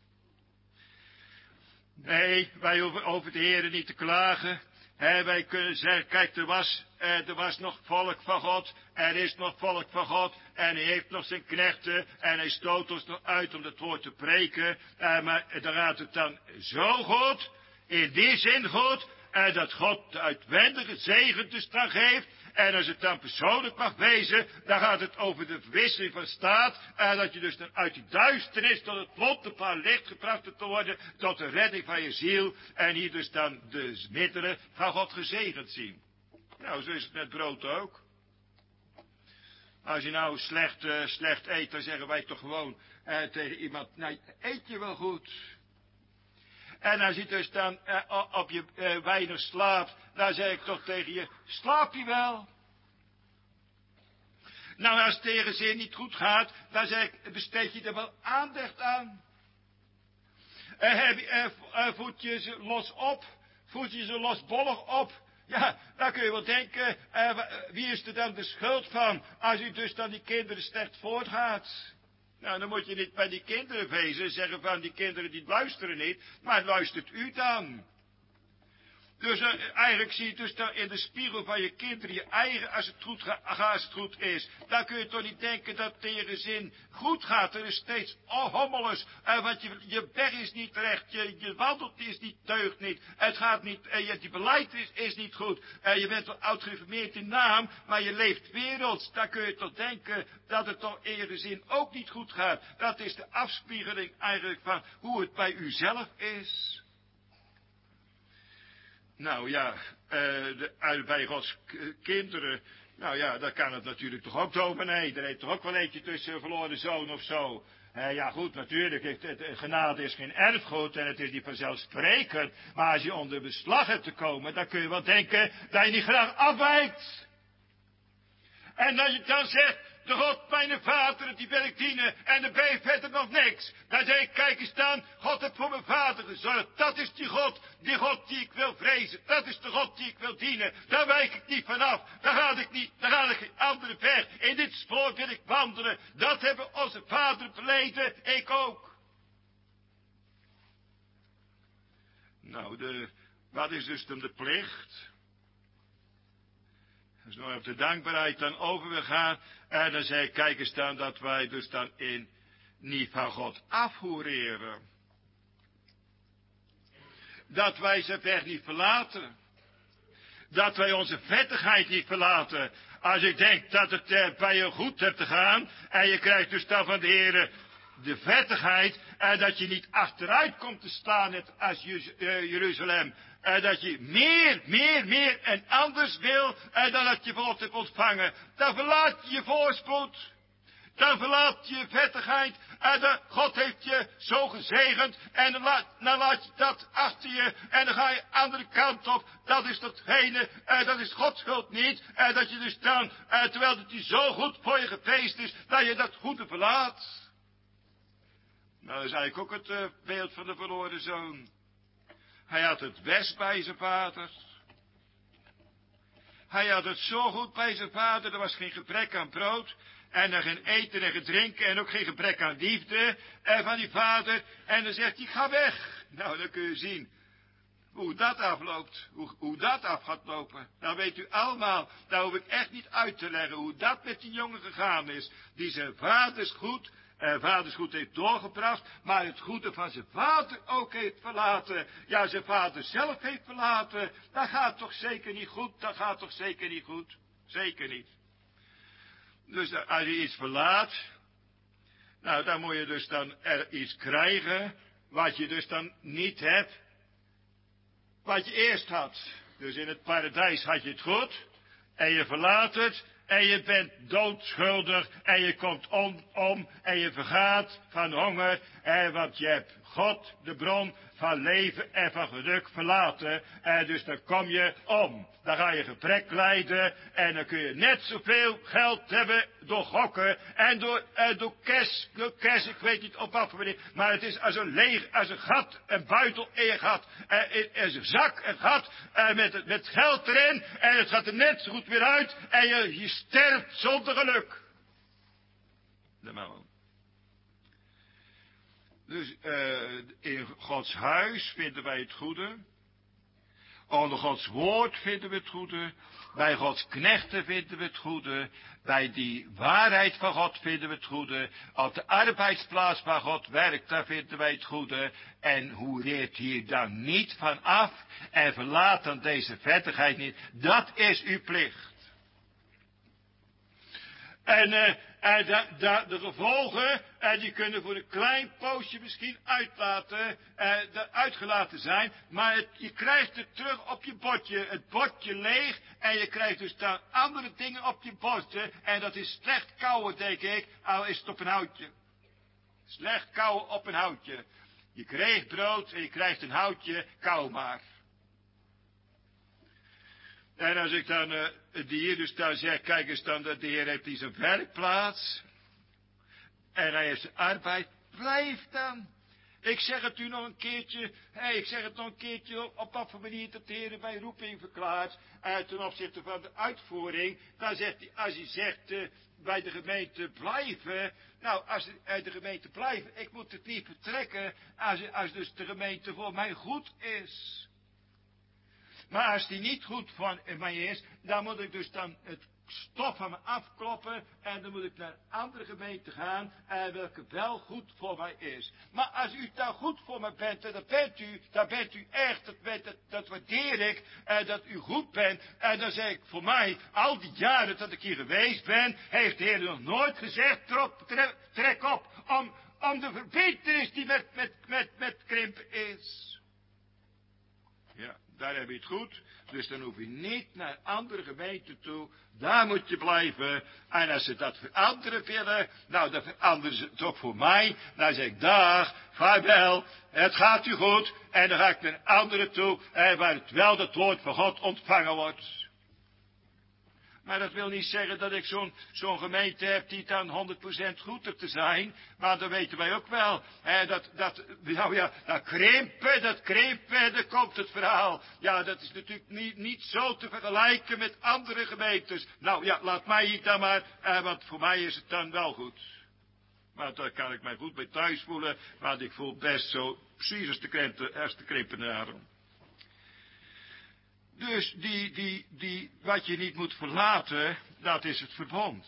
Nee, wij hoeven over de Heer niet te klagen. He, wij kunnen zeggen, kijk, er was, eh, er was nog volk van God, er is nog volk van God, en hij heeft nog zijn knechten, en hij stoot ons nog uit om dat woord te preken. Eh, maar dan gaat het dan zo goed, in die zin goed, en dat God de uitwendige zegen dus dan geeft. En als het dan persoonlijk mag wezen, dan gaat het over de verwisseling van staat. En dat je dus dan uit die duisternis tot het wonderbaar licht gebracht te worden, tot de redding van je ziel. En hier dus dan de middelen van God gezegend zien. Nou, zo is het met brood ook. Als je nou slecht, uh, slecht eet, dan zeggen wij toch gewoon uh, tegen iemand, nou, eet je wel goed. En als je dus dan uh, op je uh, weinig slaapt, dan zeg ik toch tegen je, slaap je wel? Nou, als het tegen zin niet goed gaat, dan zeg ik, besteed je er wel aandacht aan? Uh, heb je, uh, uh, voed je ze los op? Voed je ze losbollig op? Ja, dan kun je wel denken, uh, wie is er dan de schuld van, als u dus dan die kinderen slecht voortgaat? Nou, dan moet je niet bij die kinderen wezen, zeggen van die kinderen die luisteren niet, maar luistert u dan? Dus uh, eigenlijk zie je dus dan in de spiegel van je kinderen je eigen, als het goed gaat, als het goed is. Dan kun je toch niet denken dat het in je gezin goed gaat. Er is steeds oh, hommeles, uh, want je, je weg is niet recht, je, je wandelt is niet, deugt niet. Het gaat niet, uh, je, je beleid is, is niet goed. Uh, je bent wel oud gereformeerd in naam, maar je leeft werelds. Dan kun je toch denken dat het toch in je gezin ook niet goed gaat. Dat is de afspiegeling eigenlijk van hoe het bij u zelf is. Nou ja, uh, de, uh, bij Gods kinderen, nou ja, dan kan het natuurlijk toch ook dominee. Er heeft toch ook wel eentje tussen verloren zoon of zo. Uh, ja goed, natuurlijk, het, het, het, genade is geen erfgoed en het is niet vanzelfsprekend. Maar als je onder beslag hebt te komen, dan kun je wel denken dat je niet graag afwijkt. En dat je dan zegt, de God, mijn vader, die wil ik dienen. En er ben je verder nog niks. Dan zeg ik, kijk eens dan, God heeft voor mijn vader gezorgd. Dat is die God, die God die ik wil vrezen. Dat is de God die ik wil dienen. Daar wijk ik niet vanaf. Daar ga ik niet, daar ga ik geen andere ver. In dit spoor wil ik wandelen. Dat hebben onze vader verleden, ik ook. Nou, de, wat is dus dan de plicht? Als we op de dankbaarheid dan over wil gaan. En dan zei ik, kijk eens dan dat wij dus dan in niet van God afhoereren. Dat wij zijn weg niet verlaten. Dat wij onze vettigheid niet verlaten. Als ik denk dat het eh, bij je goed hebt te gaan. En je krijgt dus dan van de Heer de vettigheid. En dat je niet achteruit komt te staan net als Jeruzalem. En dat je meer, meer, meer en anders wil. En dan dat je God hebt ontvangen. Dan verlaat je je voorspoed. Dan verlaat je je vettigheid. En dan, God heeft je zo gezegend. En dan laat, dan laat je dat achter je. En dan ga je de andere kant op. Dat is datgene. En dat is Gods schuld niet. En dat je dus dan, en terwijl het je zo goed voor je geweest is. Dat je dat goede verlaat. Nou, dat is eigenlijk ook het uh, beeld van de verloren zoon. Hij had het best bij zijn vader. Hij had het zo goed bij zijn vader. Er was geen gebrek aan brood. En er geen eten en geen drinken. En ook geen gebrek aan liefde. En van die vader. En dan zegt hij, ga weg. Nou, dan kun je zien hoe dat afloopt. Hoe, hoe dat af gaat lopen. Dan weet u allemaal. Daar hoef ik echt niet uit te leggen. Hoe dat met die jongen gegaan is. Die zijn vaders goed. En vaders goed heeft doorgebracht, maar het goede van zijn vader ook heeft verlaten. Ja, zijn vader zelf heeft verlaten. Dat gaat toch zeker niet goed, dat gaat toch zeker niet goed. Zeker niet. Dus als je iets verlaat, nou dan moet je dus dan er iets krijgen, wat je dus dan niet hebt, wat je eerst had. Dus in het paradijs had je het goed, en je verlaat het, en je bent doodschuldig en je komt om, om en je vergaat van honger. En want je hebt God, de bron van leven en van geluk, verlaten. En dus dan kom je om. Dan ga je gebrek lijden en dan kun je net zoveel geld hebben door gokken en door, eh, door cash, door cash, ik weet niet op wat voor manier. Maar het is als een leeg, als een gat, een buitel in je gat. En in, in een zak, een gat, en met, met geld erin. En het gaat er net zo goed weer uit. En je, je sterft zonder geluk. De man. Dus uh, in Gods huis vinden wij het goede. Onder Gods woord vinden we het goede. Bij Gods knechten vinden we het goede. Bij die waarheid van God vinden we het goede. Op de arbeidsplaats waar God werkt, daar vinden wij het goede. En hoe leert hier dan niet van af en verlaat dan deze vettigheid niet. Dat is uw plicht. En, uh, en da, da, de gevolgen, uh, die kunnen voor een klein poosje misschien uitlaten, uh, de, uitgelaten zijn. Maar het, je krijgt het terug op je bordje. Het bordje leeg. En je krijgt dus dan andere dingen op je bordje. En dat is slecht kauwen, denk ik. Al is het op een houtje. Slecht kauwen op een houtje. Je kreeg brood en je krijgt een houtje. Kauw maar. En als ik dan uh, de Heer dus daar zeg, kijk eens dan, de Heer heeft hier zijn werkplaats. En hij heeft zijn arbeid. Blijf dan. Ik zeg het u nog een keertje. Hey, ik zeg het nog een keertje op wat voor manier dat de Heer bij roeping verklaart. Uh, ten opzichte van de uitvoering. Dan zegt hij, als hij zegt uh, bij de gemeente blijven. Nou, als hij de gemeente blijven. Ik moet het niet vertrekken. Als, als dus de gemeente voor mij goed is. Maar als die niet goed van mij is, dan moet ik dus dan het stof van me afkloppen en dan moet ik naar een andere gemeente gaan en welke wel goed voor mij is. Maar als u dan goed voor me bent, dan bent u, dan bent u echt, dat, dat, dat waardeer ik, en dat u goed bent. En dan zeg ik, voor mij, al die jaren dat ik hier geweest ben, heeft de Heer nog nooit gezegd, trek, trek, trek op, om, om de verbintenis die met, met, met, met krimpen is. Ja, daar heb je het goed. Dus dan hoef je niet naar andere gemeenten toe. Daar moet je blijven. En als ze dat veranderen willen, nou dan veranderen ze het ook voor mij. Dan zeg ik, dag, vaarwel, het gaat u goed. En dan ga ik naar een andere toe, eh, waar het wel het woord van God ontvangen wordt. Maar dat wil niet zeggen dat ik zo'n zo'n gemeente heb die dan honderd procent goed op te zijn. Maar dat weten wij ook wel. Hè, dat, dat, nou ja, dat krimpen, dat krimpen, daar komt het verhaal. Ja, dat is natuurlijk niet, niet zo te vergelijken met andere gemeentes. Nou ja, laat mij hier dan maar, eh, want voor mij is het dan wel goed. Maar daar kan ik mij goed bij thuis voelen, want ik voel best zo precies als de, krimpen, als de krimpenaren. Dus die, die, die, wat je niet moet verlaten, dat is het verbond.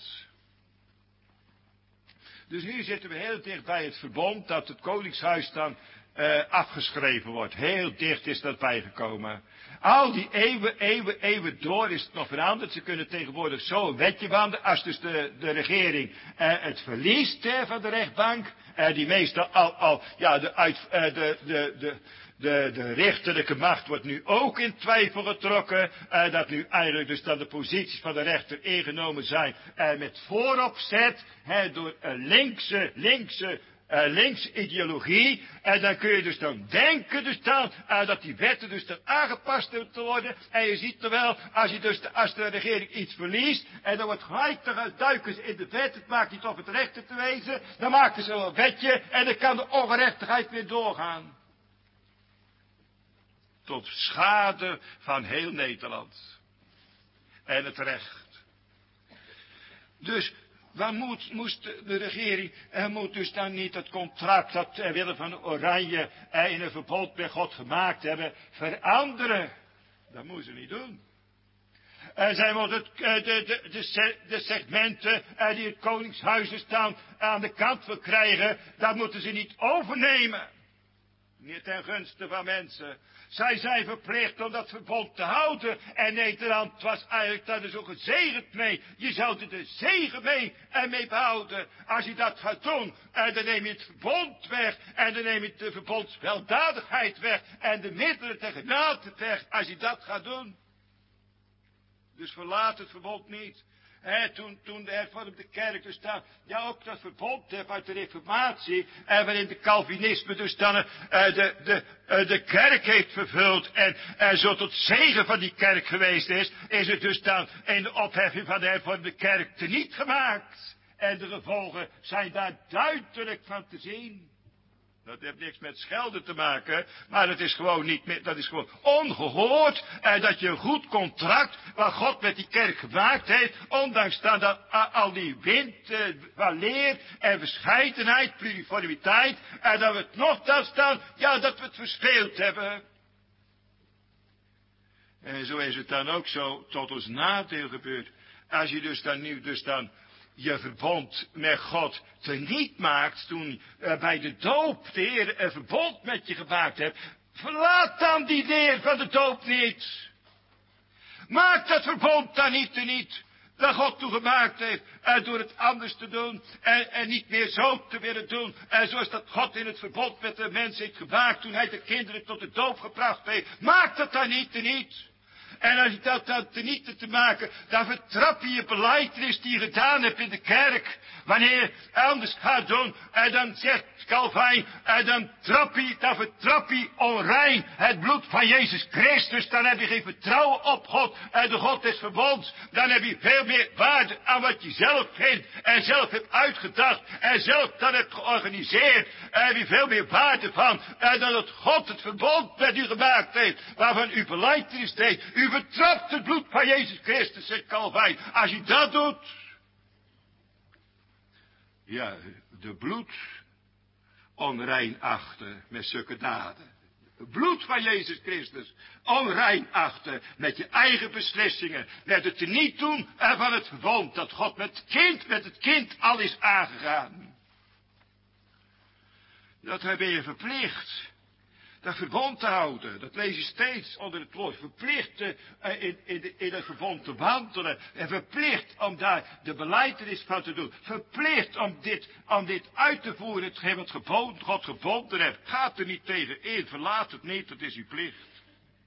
Dus nu zitten we heel dicht bij het verbond, dat het koningshuis dan uh, afgeschreven wordt. Heel dicht is dat bijgekomen. Al die eeuwen, eeuwen, eeuwen door is het nog veranderd. Ze kunnen tegenwoordig zo een wetje wandelen, als dus de, de regering uh, het verliest uh, van de rechtbank. Uh, die meestal al, al, ja, de, uit, uh, de, de, de, De, de rechterlijke macht wordt nu ook in twijfel getrokken. Uh, dat nu eigenlijk dus dan de posities van de rechter ingenomen zijn. Uh, met vooropzet uh, door een linkse, linkse, uh, linkse ideologie. En uh, dan kun je dus dan denken dus dan, uh, dat die wetten dus dan aangepast moeten worden. En je ziet er wel, als, je dus de, als de regering iets verliest. En dan wordt gelijk, dan duiken ze in de wet. Het maakt niet of het rechter te wezen. Dan maken ze een wetje en dan kan de ongerechtigheid weer doorgaan. Tot schade van heel Nederland. En het recht. Dus waar moet, moest de regering, er moet dus dan niet het contract dat Willem van Oranje in een verbond met God gemaakt hebben, veranderen. Dat moeten ze niet doen. En zij moeten de, de, de, de segmenten die het koningshuis staan aan de kant wil krijgen, dat moeten ze niet overnemen. Niet ten gunste van mensen. Zij zijn verplicht om dat verbond te houden. En Nederland was eigenlijk daar dus ook gezegend mee. Je zou er de zegen mee en mee behouden. Als je dat gaat doen. En dan neem je het verbond weg. En dan neem je de verbondsweldadigheid weg. En de middelen ter genade weg. Als je dat gaat doen. Dus verlaat het verbond niet. He, toen, toen de hervormde kerk dus dan, ja ook dat verbond heeft uit de reformatie, en waarin de Calvinisme dus dan uh, de, de, uh, de kerk heeft vervuld en uh, zo tot zegen van die kerk geweest is, is het dus dan in de opheffing van de hervormde kerk teniet gemaakt. En de gevolgen zijn daar duidelijk van te zien. Dat heeft niks met schelden te maken, maar dat is gewoon niet meer, dat is gewoon ongehoord. En dat je een goed contract, wat God met die kerk gemaakt heeft, ondanks dat al die wind, eh, van leer en verscheidenheid, pluriformiteit, en dat we het nogthans staan, ja, dat we het verspeeld hebben. En zo is het dan ook zo tot ons nadeel gebeurd. Als je dus dan nu, dus dan je verbond met God teniet maakt, toen uh, bij de doop de Heer een verbond met je gemaakt hebt, verlaat dan die leer van de doop niet. Maak dat verbond dan niet teniet, dat God toegemaakt heeft, uh, door het anders te doen, en, en niet meer zo te willen doen, en zoals dat God in het verbond met de mens heeft gemaakt, toen hij de kinderen tot de doop gebracht heeft. Maak dat dan niet teniet. En als je dat dan teniet te maken, dan vertrap je je belijdenis die je gedaan hebt in de kerk. Wanneer je anders gaat doen, en dan zegt Calvijn, en dan trap je, dan vertrap je onrein het bloed van Jezus Christus. Dan heb je geen vertrouwen op God en de God des verbonds. Dan heb je veel meer waarde aan wat je zelf vindt en zelf hebt uitgedacht en zelf dan hebt georganiseerd. En heb je veel meer waarde van en dan dat God het verbond met u gemaakt heeft, waarvan u belijdenis deed. U vertrapt het bloed van Jezus Christus, zegt Calvijn. Als je dat doet. Ja, de bloed onrein achten met zulke daden. bloed van Jezus Christus onrein achten met je eigen beslissingen, met het niet doen van het verbond dat God met het kind, met het kind al is aangegaan. Dat ben je verplicht. Dat verbond te houden, dat lees je steeds onder het woord. Verplicht uh, in, in, de, in het verbond te wandelen. En verplicht om daar de belijdenis van te doen. Verplicht om dit, om dit uit te voeren, hetgeen wat geboden, God geboden heeft. Gaat er niet tegen in, verlaat het niet, dat is uw plicht.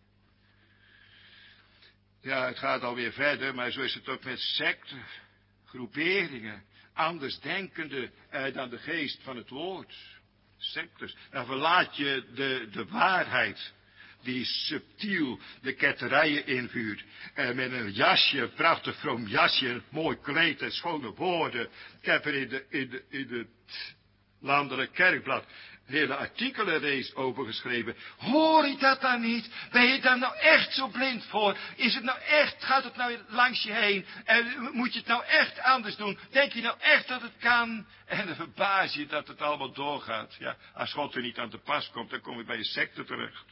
Ja, het gaat alweer verder, maar zo is het ook met secten, groeperingen, andersdenkende uh, dan de geest van het woord. Sectes. Dan verlaat je de, de waarheid die subtiel de ketterijen invuurt. En met een jasje, een prachtig vroom jasje, een mooi kleed en schone woorden. Ik heb er in de, in de, in de landelijk kerkblad hele artikelen reeds over geschreven. Hoor ik dat dan niet? Ben je daar nou echt zo blind voor? Is het nou echt, gaat het nou langs je heen? En moet je het nou echt anders doen? Denk je nou echt dat het kan? En dan verbaas je dat het allemaal doorgaat. Ja, als God er niet aan te pas komt, dan kom je bij je secte terecht.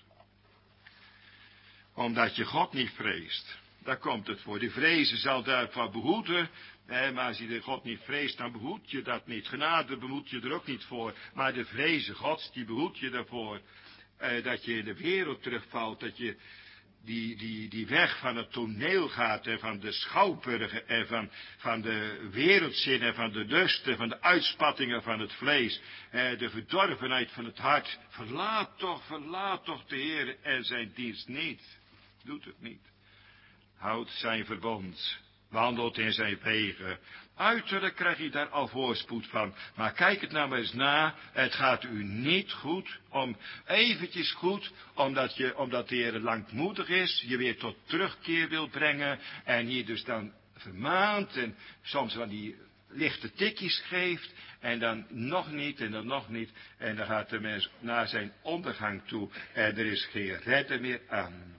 Omdat je God niet vreest. Daar komt het voor. Die vrezen zal daarvan behoeden. Nee, maar als je de God niet vreest, dan behoed je dat niet. Genade behoed je er ook niet voor. Maar de vrezen Gods, die behoed je daarvoor. Eh, dat je in de wereld terugvalt. Dat je die, die, die weg van het toneel gaat. En van de schouwburgen. En van, van de wereldzin. En van de lusten. Van de uitspattingen van het vlees. Eh, de verdorvenheid van het hart. Verlaat toch, verlaat toch de Heer en zijn dienst niet. Doet het niet. Houdt zijn verbond. Wandelt in zijn wegen. Uiterlijk krijg je daar al voorspoed van. Maar kijk het nou maar eens na. Het gaat u niet goed. Om eventjes goed. Omdat, je, omdat de Heer langmoedig is. Je weer tot terugkeer wil brengen. En je dus dan vermaant. En soms van die lichte tikjes geeft. En dan nog niet. En dan nog niet. En dan gaat de mens naar zijn ondergang toe. En er is geen redder meer aan.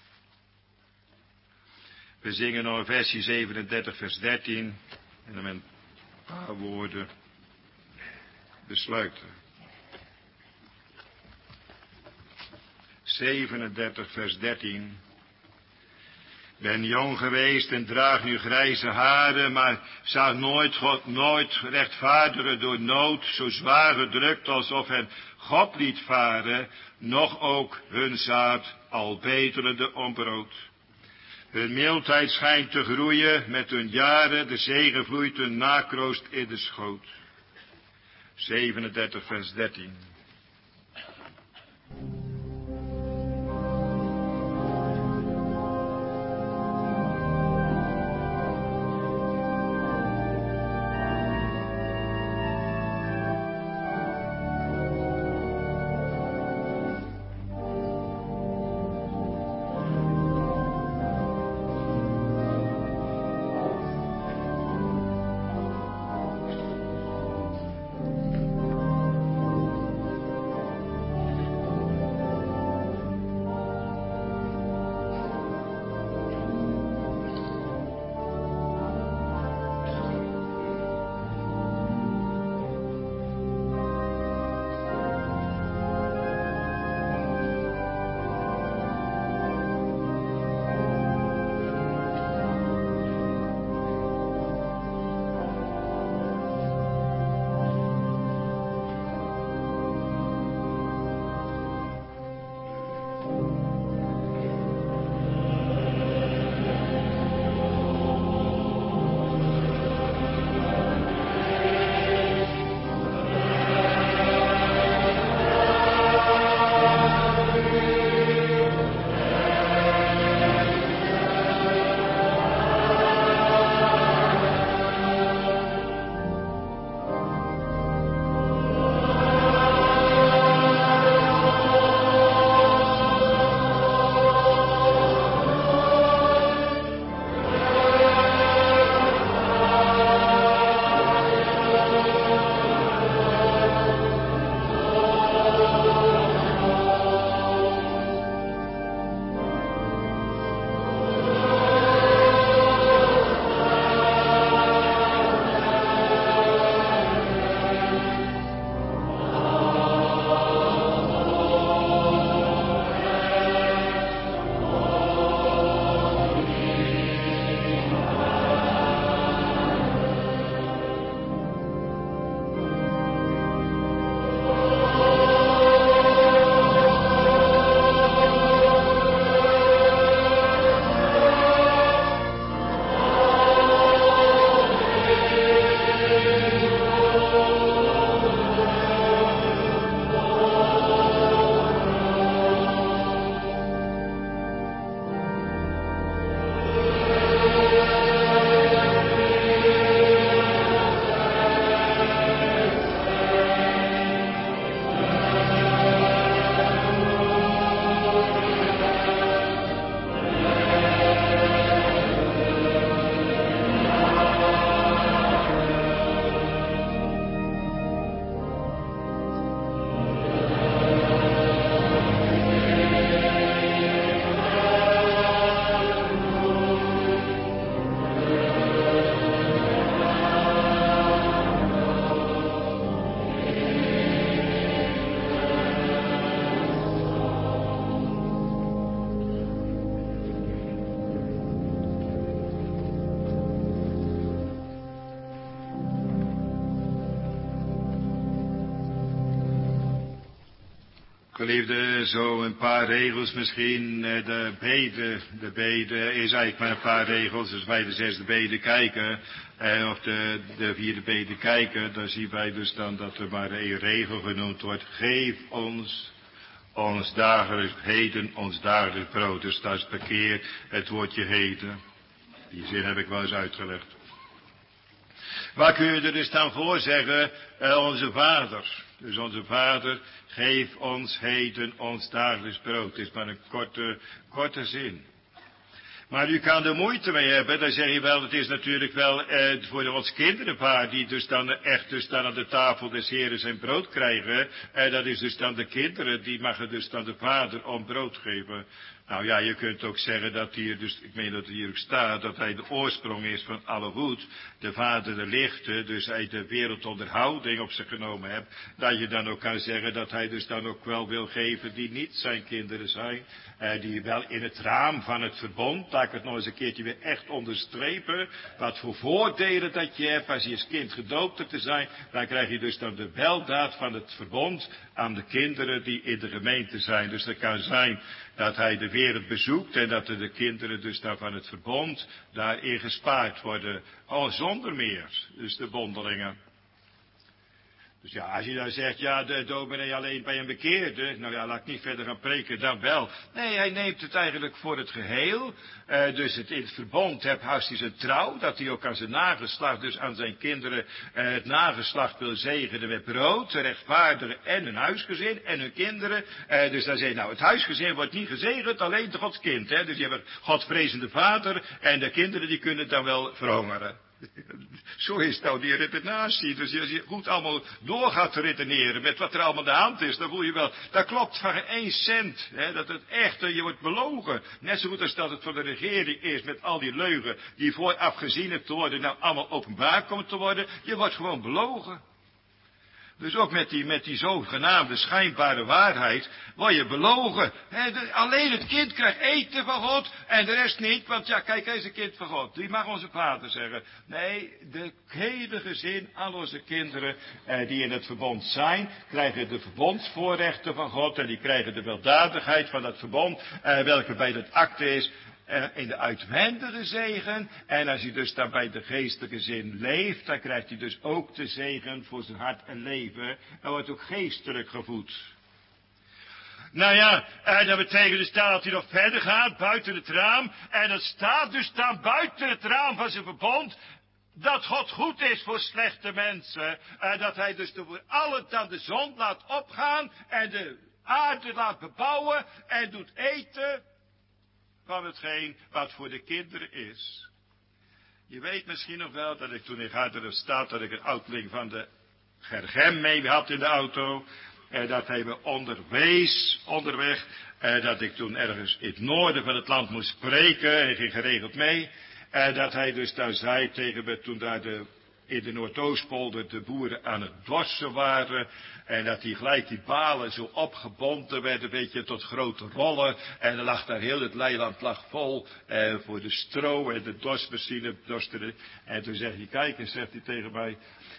We zingen nog versie zevenendertig, vers dertien. En dan met een paar woorden besluiten. zevenendertig, vers dertien. Ben jong geweest en draag nu grijze haren, maar zag nooit God, nooit rechtvaardigen door nood, zo zwaar gedrukt alsof hen God liet varen, noch ook hun zaad al betelende om brood. Hun mildheid schijnt te groeien met hun jaren, de zegen vloeit hun nakroost in de schoot. zevenendertig vers dertien. Geliefde, zo een paar regels misschien. De bede, de bede is eigenlijk maar een paar regels. Als wij de zesde bede kijken, eh, of de, de vierde bede kijken, dan zien wij dus dan dat er maar één regel genoemd wordt. Geef ons ons dagelijks heden, ons dagelijks brood. Dus dat is per keer het woordje heden. Die zin heb ik wel eens uitgelegd. Waar kun je er dus dan voor zeggen? Eh, onze Vader. Dus onze Vader, geef ons heden ons dagelijks brood. Het is maar een korte, korte zin. Maar u kan er moeite mee hebben, dan zeg je wel, het is natuurlijk wel eh, voor ons kinderenpaar die dus dan echt dus dan aan de tafel des Heren zijn brood krijgen. Eh, dat is dus dan de kinderen, die mogen dus dan de vader om brood geven. Nou ja, je kunt ook zeggen dat hier, dus ik meen dat het hier ook staat, dat hij de oorsprong is van alle goed. De vader de lichte, dus hij de wereldonderhouding op zich genomen hebt. Dat je dan ook kan zeggen dat hij dus dan ook wel wil geven die niet zijn kinderen zijn. Eh, die wel in het raam van het verbond, laat ik het nog eens een keertje weer echt onderstrepen. Wat voor voordelen dat je hebt als je als kind gedoopt te zijn. Dan krijg je dus dan de weldaad van het verbond aan de kinderen die in de gemeente zijn. Dus dat kan zijn dat hij de wereld bezoekt en dat er de kinderen dus daar van het verbond daarin gespaard worden. Oh, zonder meer. Dus de bondelingen. Dus ja, als je dan zegt, ja, de dominee alleen bij een bekeerde, nou ja, laat ik niet verder gaan preken, dan wel. Nee, hij neemt het eigenlijk voor het geheel. Uh, dus het in het verbond hebt, houdt hij zijn trouw, dat hij ook aan zijn nageslacht, dus aan zijn kinderen, uh, het nageslacht wil zegenen met brood, rechtvaardigen en hun huisgezin en hun kinderen. Uh, dus dan zeg je, nou, het huisgezin wordt niet gezegend, alleen de Gods kind, hè. Dus je hebt een Godvrezende vader en de kinderen die kunnen dan wel verhongeren. Zo is nou die redenatie. Dus als je goed allemaal door gaat redeneren met wat er allemaal aan de hand is, dan voel je wel, dat klopt van geen één cent. Hè, dat het echt, je wordt belogen. Net zo goed als dat het voor de regering is met al die leugen die vooraf gezien hebt te worden, nou allemaal openbaar komt te worden. Je wordt gewoon belogen. Dus ook met die, met die zogenaamde schijnbare waarheid word je belogen. He, de, alleen het kind krijgt eten van God en de rest niet. Want ja, kijk, hij is een kind van God. Die mag onze vader zeggen. Nee, de hele gezin, al onze kinderen eh, die in het verbond zijn, krijgen de verbondsvoorrechten van God. En die krijgen de weldadigheid van dat verbond, eh, welke bij dat akte is. In de uitwendige zegen. En als hij dus dan bij de geestelijke zin leeft, dan krijgt hij dus ook de zegen voor zijn hart en leven. En wordt ook geestelijk gevoed. Nou ja, en dat betekent dus dat hij nog verder gaat, buiten het raam. En het staat dus dan buiten het raam van zijn verbond, dat God goed is voor slechte mensen. En dat hij dus voor allen dan de zon laat opgaan en de aarde laat bebouwen en doet eten van hetgeen wat voor de kinderen is. Je weet misschien nog wel dat ik toen in Garderen staat, dat ik een oudeling van de Gergem mee had in de auto. En dat hij me onderwees, onderweg. En dat ik toen ergens in het noorden van het land moest spreken. En ging geregeld mee. En dat hij dus daar zei tegen me toen daar de, in de Noordoostpolder de boeren aan het dorsen waren. En dat die gelijk die balen zo opgebonden werden, weet je, tot grote rollen. En er lag daar heel het leiland lag vol eh, voor de stro en de dorsmachine dorsten. En toen zegt hij, kijk eens, zegt hij tegen mij.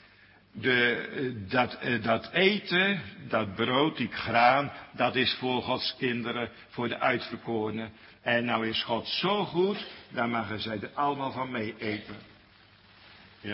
De, dat, dat eten, dat brood, die graan, dat is voor Gods kinderen, voor de uitverkorenen. En nou is God zo goed, dan mogen zij er allemaal van mee eten. Ja.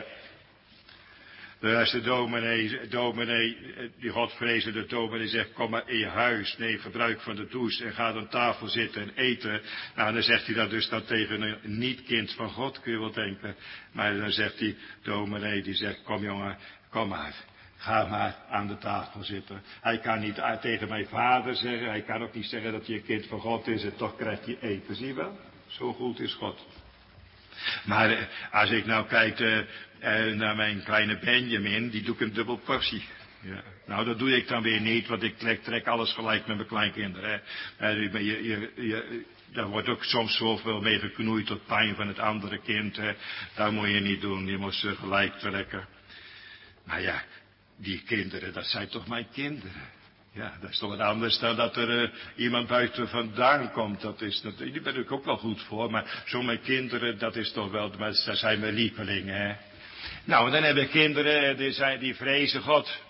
Dus de dominee, dominee, die godvrezende dominee zegt, kom maar in je huis, neem gebruik van de douche en ga aan tafel zitten en eten. Nou, dan zegt hij dat dus dan tegen een niet-kind van God, kun je wel denken. Maar dan zegt die dominee, die zegt, kom jongen, kom maar, ga maar aan de tafel zitten. Hij kan niet tegen mijn vader zeggen, hij kan ook niet zeggen dat hij een kind van God is en toch krijgt hij eten, zie je wel? Zo goed is God. Maar als ik nou kijk uh, uh, naar mijn kleine Benjamin, die doe ik een dubbel portie. Ja. Nou, dat doe ik dan weer niet, want ik trek, trek alles gelijk met mijn kleinkinderen. Hè. Uh, je, je, je, daar wordt ook soms zoveel mee geknoeid tot pijn van het andere kind. Hè. Dat moet je niet doen, je moet ze gelijk trekken. Maar ja, die kinderen, dat zijn toch mijn kinderen. Ja, dat is toch wat anders dan dat er uh, iemand buiten vandaan komt. Dat is, dat, die ben ik ook wel goed voor. Maar zo mijn kinderen, dat is toch wel, maar dat zijn mijn lievelingen. Hè? Nou, dan hebben kinderen, die, zijn, die vrezen God.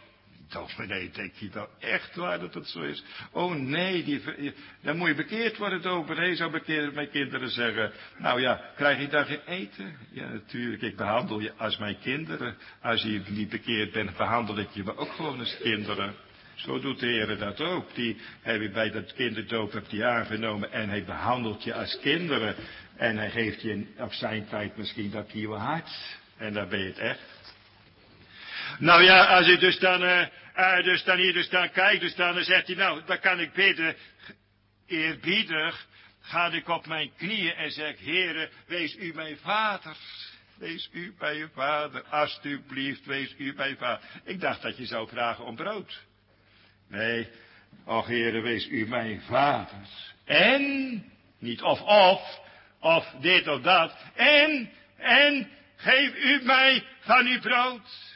Dominee, denk je wel echt waar dat het zo is? Oh nee, die, dan moet je bekeerd worden, dominee, zou bekeerd mijn kinderen zeggen. Nou ja, krijg je daar geen eten? Ja, natuurlijk, ik behandel je als mijn kinderen. Als je niet bekeerd bent, behandel ik je ook gewoon als kinderen. Zo doet de Heer dat ook. Die heb je bij dat kinderdoop hebt die aangenomen en hij behandelt je als kinderen. En hij geeft je op zijn tijd misschien dat nieuwe hart. En dan ben je het echt. Nou ja, als ik dus dan, uh, uh, dus dan hier dus dan kijk, dus dan, dan zegt hij, nou, dan kan ik bidden, eerbiedig, ga ik op mijn knieën en zeg, Heere, wees u mijn vader. Wees u mijn vader, alstublieft, wees u mijn vader. Ik dacht dat je zou vragen om brood. Nee, och Heere, wees u mijn vader. En, niet of of, of dit of dat, en, en, geef u mij van uw brood.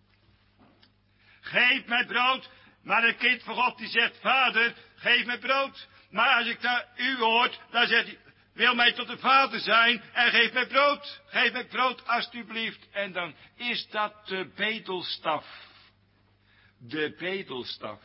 Geef mij brood, maar een kind van God die zegt, vader, geef mij brood. Maar als ik daar u hoort, dan zegt hij, wil mij tot een vader zijn en geef mij brood. Geef mij brood, alstublieft. En dan is dat de bedelstaf. De bedelstaf.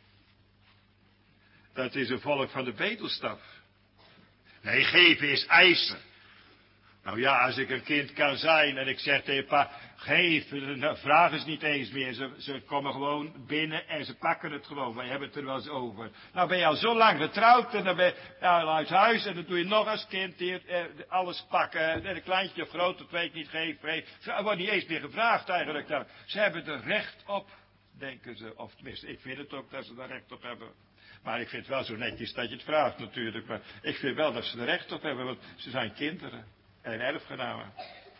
Dat is een volk van de bedelstaf. Nee, geven is eisen. Nou ja, als ik een kind kan zijn en ik zeg tegen pa, geef, dan vragen ze niet eens meer. Ze, ze komen gewoon binnen en ze pakken het gewoon. Wij hebben het er wel eens over. Nou ben je al zo lang getrouwd en dan ben je nou, uit huis en dan doe je nog als kind hier eh, alles pakken. En een kleintje of groot, dat weet ik niet, geef. Er wordt niet eens meer gevraagd eigenlijk. Nou, ze hebben er recht op, denken ze. Of tenminste, ik vind het ook dat ze er recht op hebben. Maar ik vind het wel zo netjes dat je het vraagt natuurlijk. Maar ik vind wel dat ze er recht op hebben, want ze zijn kinderen. En erfgenamen.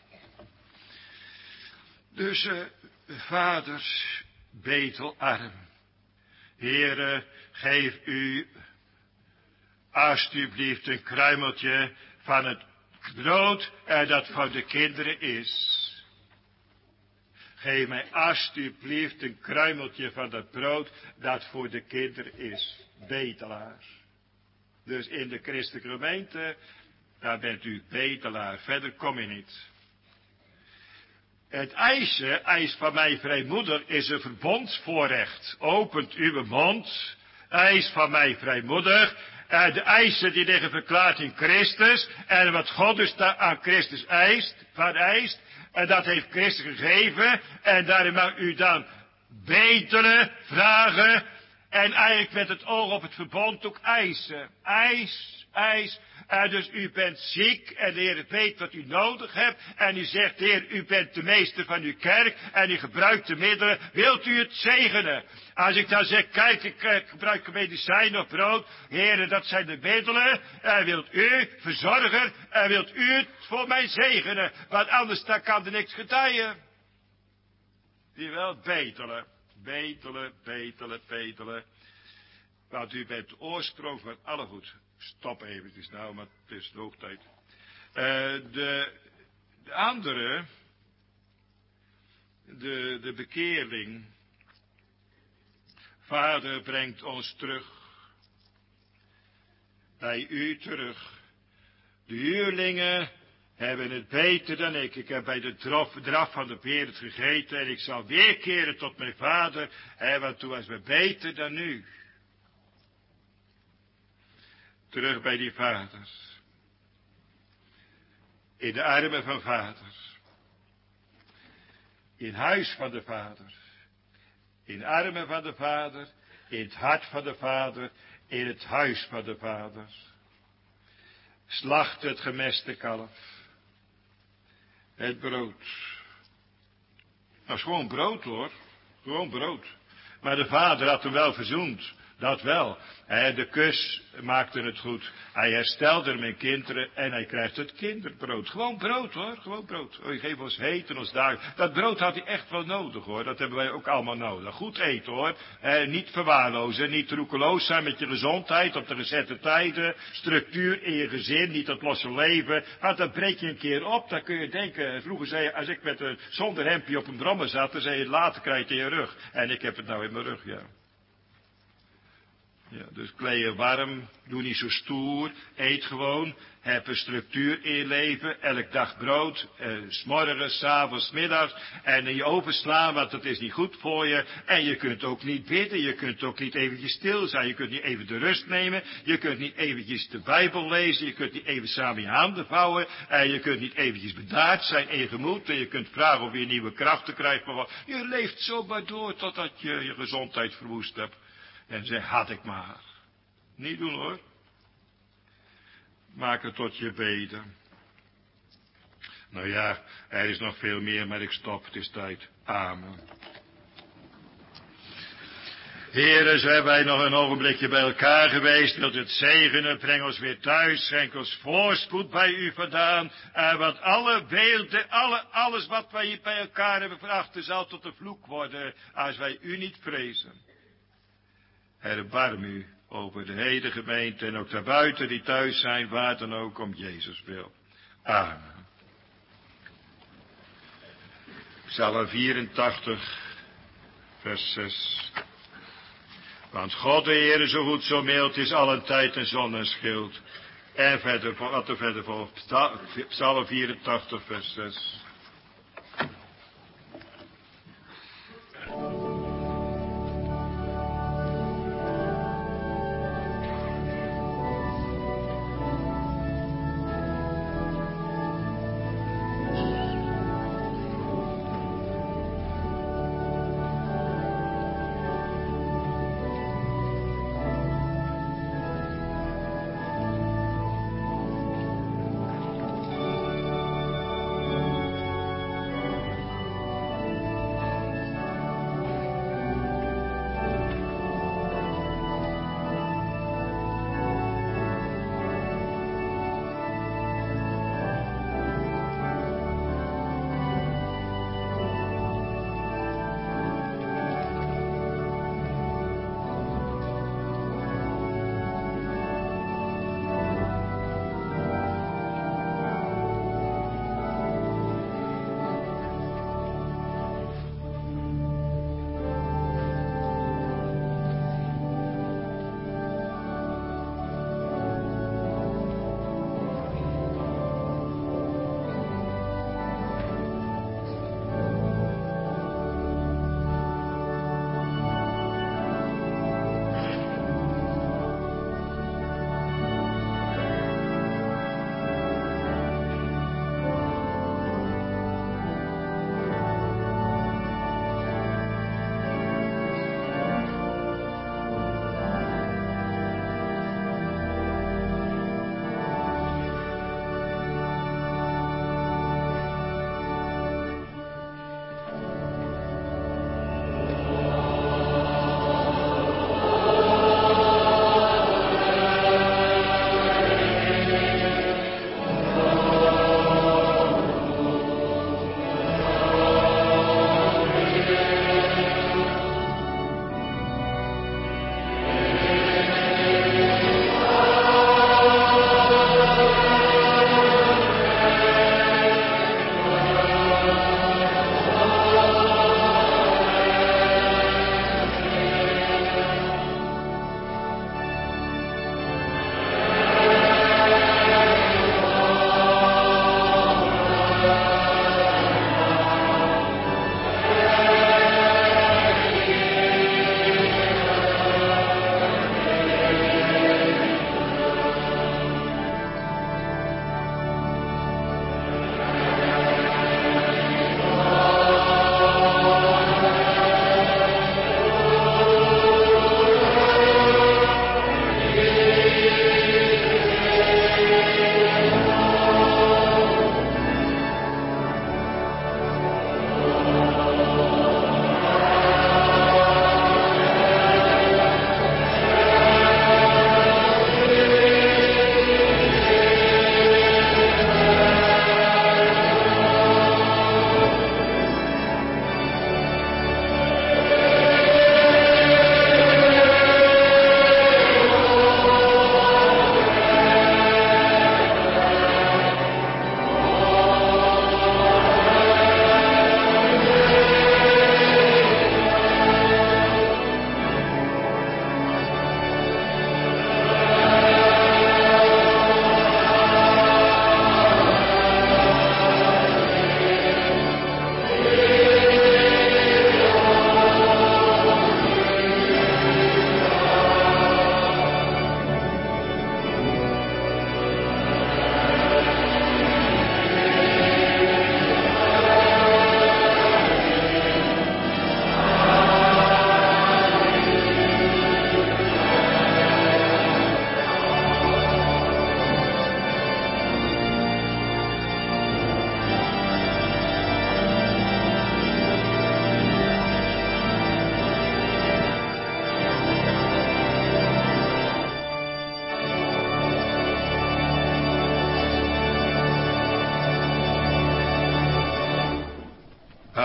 Dus, uh, vaders, betelarm. Heere, geef u alstublieft een kruimeltje van het brood en dat voor de kinderen is. Geef mij alstublieft een kruimeltje van dat brood dat voor de kinderen is. Betelaar. Dus in de christelijke gemeente, daar bent u betelaar. Verder kom je niet. Het eisen, eis van mij vrijmoeder, is een verbondsvoorrecht. Opent uw mond, eis van mij vrijmoeder. En de eisen die liggen verklaard in Christus. En wat God dus aan Christus eist, van eist. En dat heeft Christus gegeven. En daarin mag u dan betelen, vragen. En eigenlijk met het oog op het verbond ook eisen. Eis, eis. En dus u bent ziek en de Heer weet wat u nodig hebt. En u zegt, Heer, u bent de meester van uw kerk en u gebruikt de middelen. Wilt u het zegenen? Als ik dan zeg, kijk, ik gebruik medicijn of brood. Heer, dat zijn de middelen. En wilt u, verzorger, en wilt u het voor mij zegenen? Want anders dan kan er niks gedijen. Die wel betelen. Betelen, betelen, betelen. Want u bent de oorsprong van alle goed. Stop eventjes nou, maar het is de hoogtijd. Uh, de, de andere, de, de bekeerling. Vader brengt ons terug. Bij u terug. De huurlingen hebben het beter dan ik. Ik heb bij de draf, draf van de wereld gegeten en ik zal weerkeren tot mijn vader. Hè, want toen was we beter dan nu. Terug bij die vaders. In de armen van vaders. In huis van de vader. In armen van de vader. In het hart van de vader. In het huis van de vader. Slacht het gemeste kalf. Het brood. Nou, is gewoon brood hoor. Gewoon brood. Maar de vader had hem wel verzoend. Dat wel. De kus maakte het goed. Hij herstelde mijn kinderen en hij krijgt het kinderbrood. Gewoon brood hoor, gewoon brood. Oh, je geeft ons eten, ons dagen. Dat brood had hij echt wel nodig hoor. Dat hebben wij ook allemaal nodig. Goed eten hoor. Eh, niet verwaarlozen, niet roekeloos zijn met je gezondheid op de gezette tijden. Structuur in je gezin, niet dat losse leven. Want dan breek je een keer op. Dan kun je denken, vroeger zei je, als ik met een, zonder hempje op een brommer zat, dan zei je, later krijg je in je rug. En ik heb het nou in mijn rug, ja. Ja, dus kleed je warm, doe niet zo stoer, eet gewoon, heb een structuur in je leven, elk dag brood, eh, 's morgens, 's avonds, 's middags, en in je overslaan, want dat is niet goed voor je, en je kunt ook niet bidden, je kunt ook niet eventjes stil zijn, je kunt niet even de rust nemen, je kunt niet eventjes de Bijbel lezen, je kunt niet even samen je handen vouwen, en je kunt niet eventjes bedaard zijn in je gemoed, en je kunt vragen of je nieuwe krachten krijgt, maar je leeft zo maar door totdat je je gezondheid verwoest hebt. En zeg, had ik maar. Niet doen hoor. Maak het tot je beden. Nou ja, er is nog veel meer, maar ik stop, het is tijd. Amen. Heren, zijn wij nog een ogenblikje bij elkaar geweest, wilt u het zegenen, breng ons weer thuis, schenk ons voorspoed bij u vandaan, en wat alle weelde, alle, alles wat wij hier bij elkaar hebben verachten, zal tot een vloek worden, als wij u niet vrezen. Erbarm u over de hele gemeente en ook daarbuiten die thuis zijn, waar dan ook om Jezus wil. Amen. Psalm vierentachtig, vers zes. Want God de Heer zo goed, zo mild is allen tijd en zon en schild. En verder, wat er verder volgt. Psalm vierentachtig, vers zes.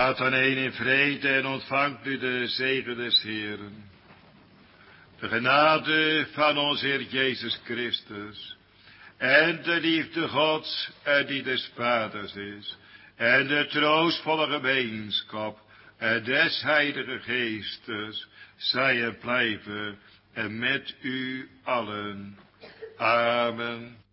Gaat dan heen in vrede en ontvangt nu de zegen des Heeren. De genade van onze Heer Jezus Christus. En de liefde Gods en die des Vaders is. En de troostvolle gemeenschap en des Heilige Geestes. Zij en blijven en met u allen. Amen.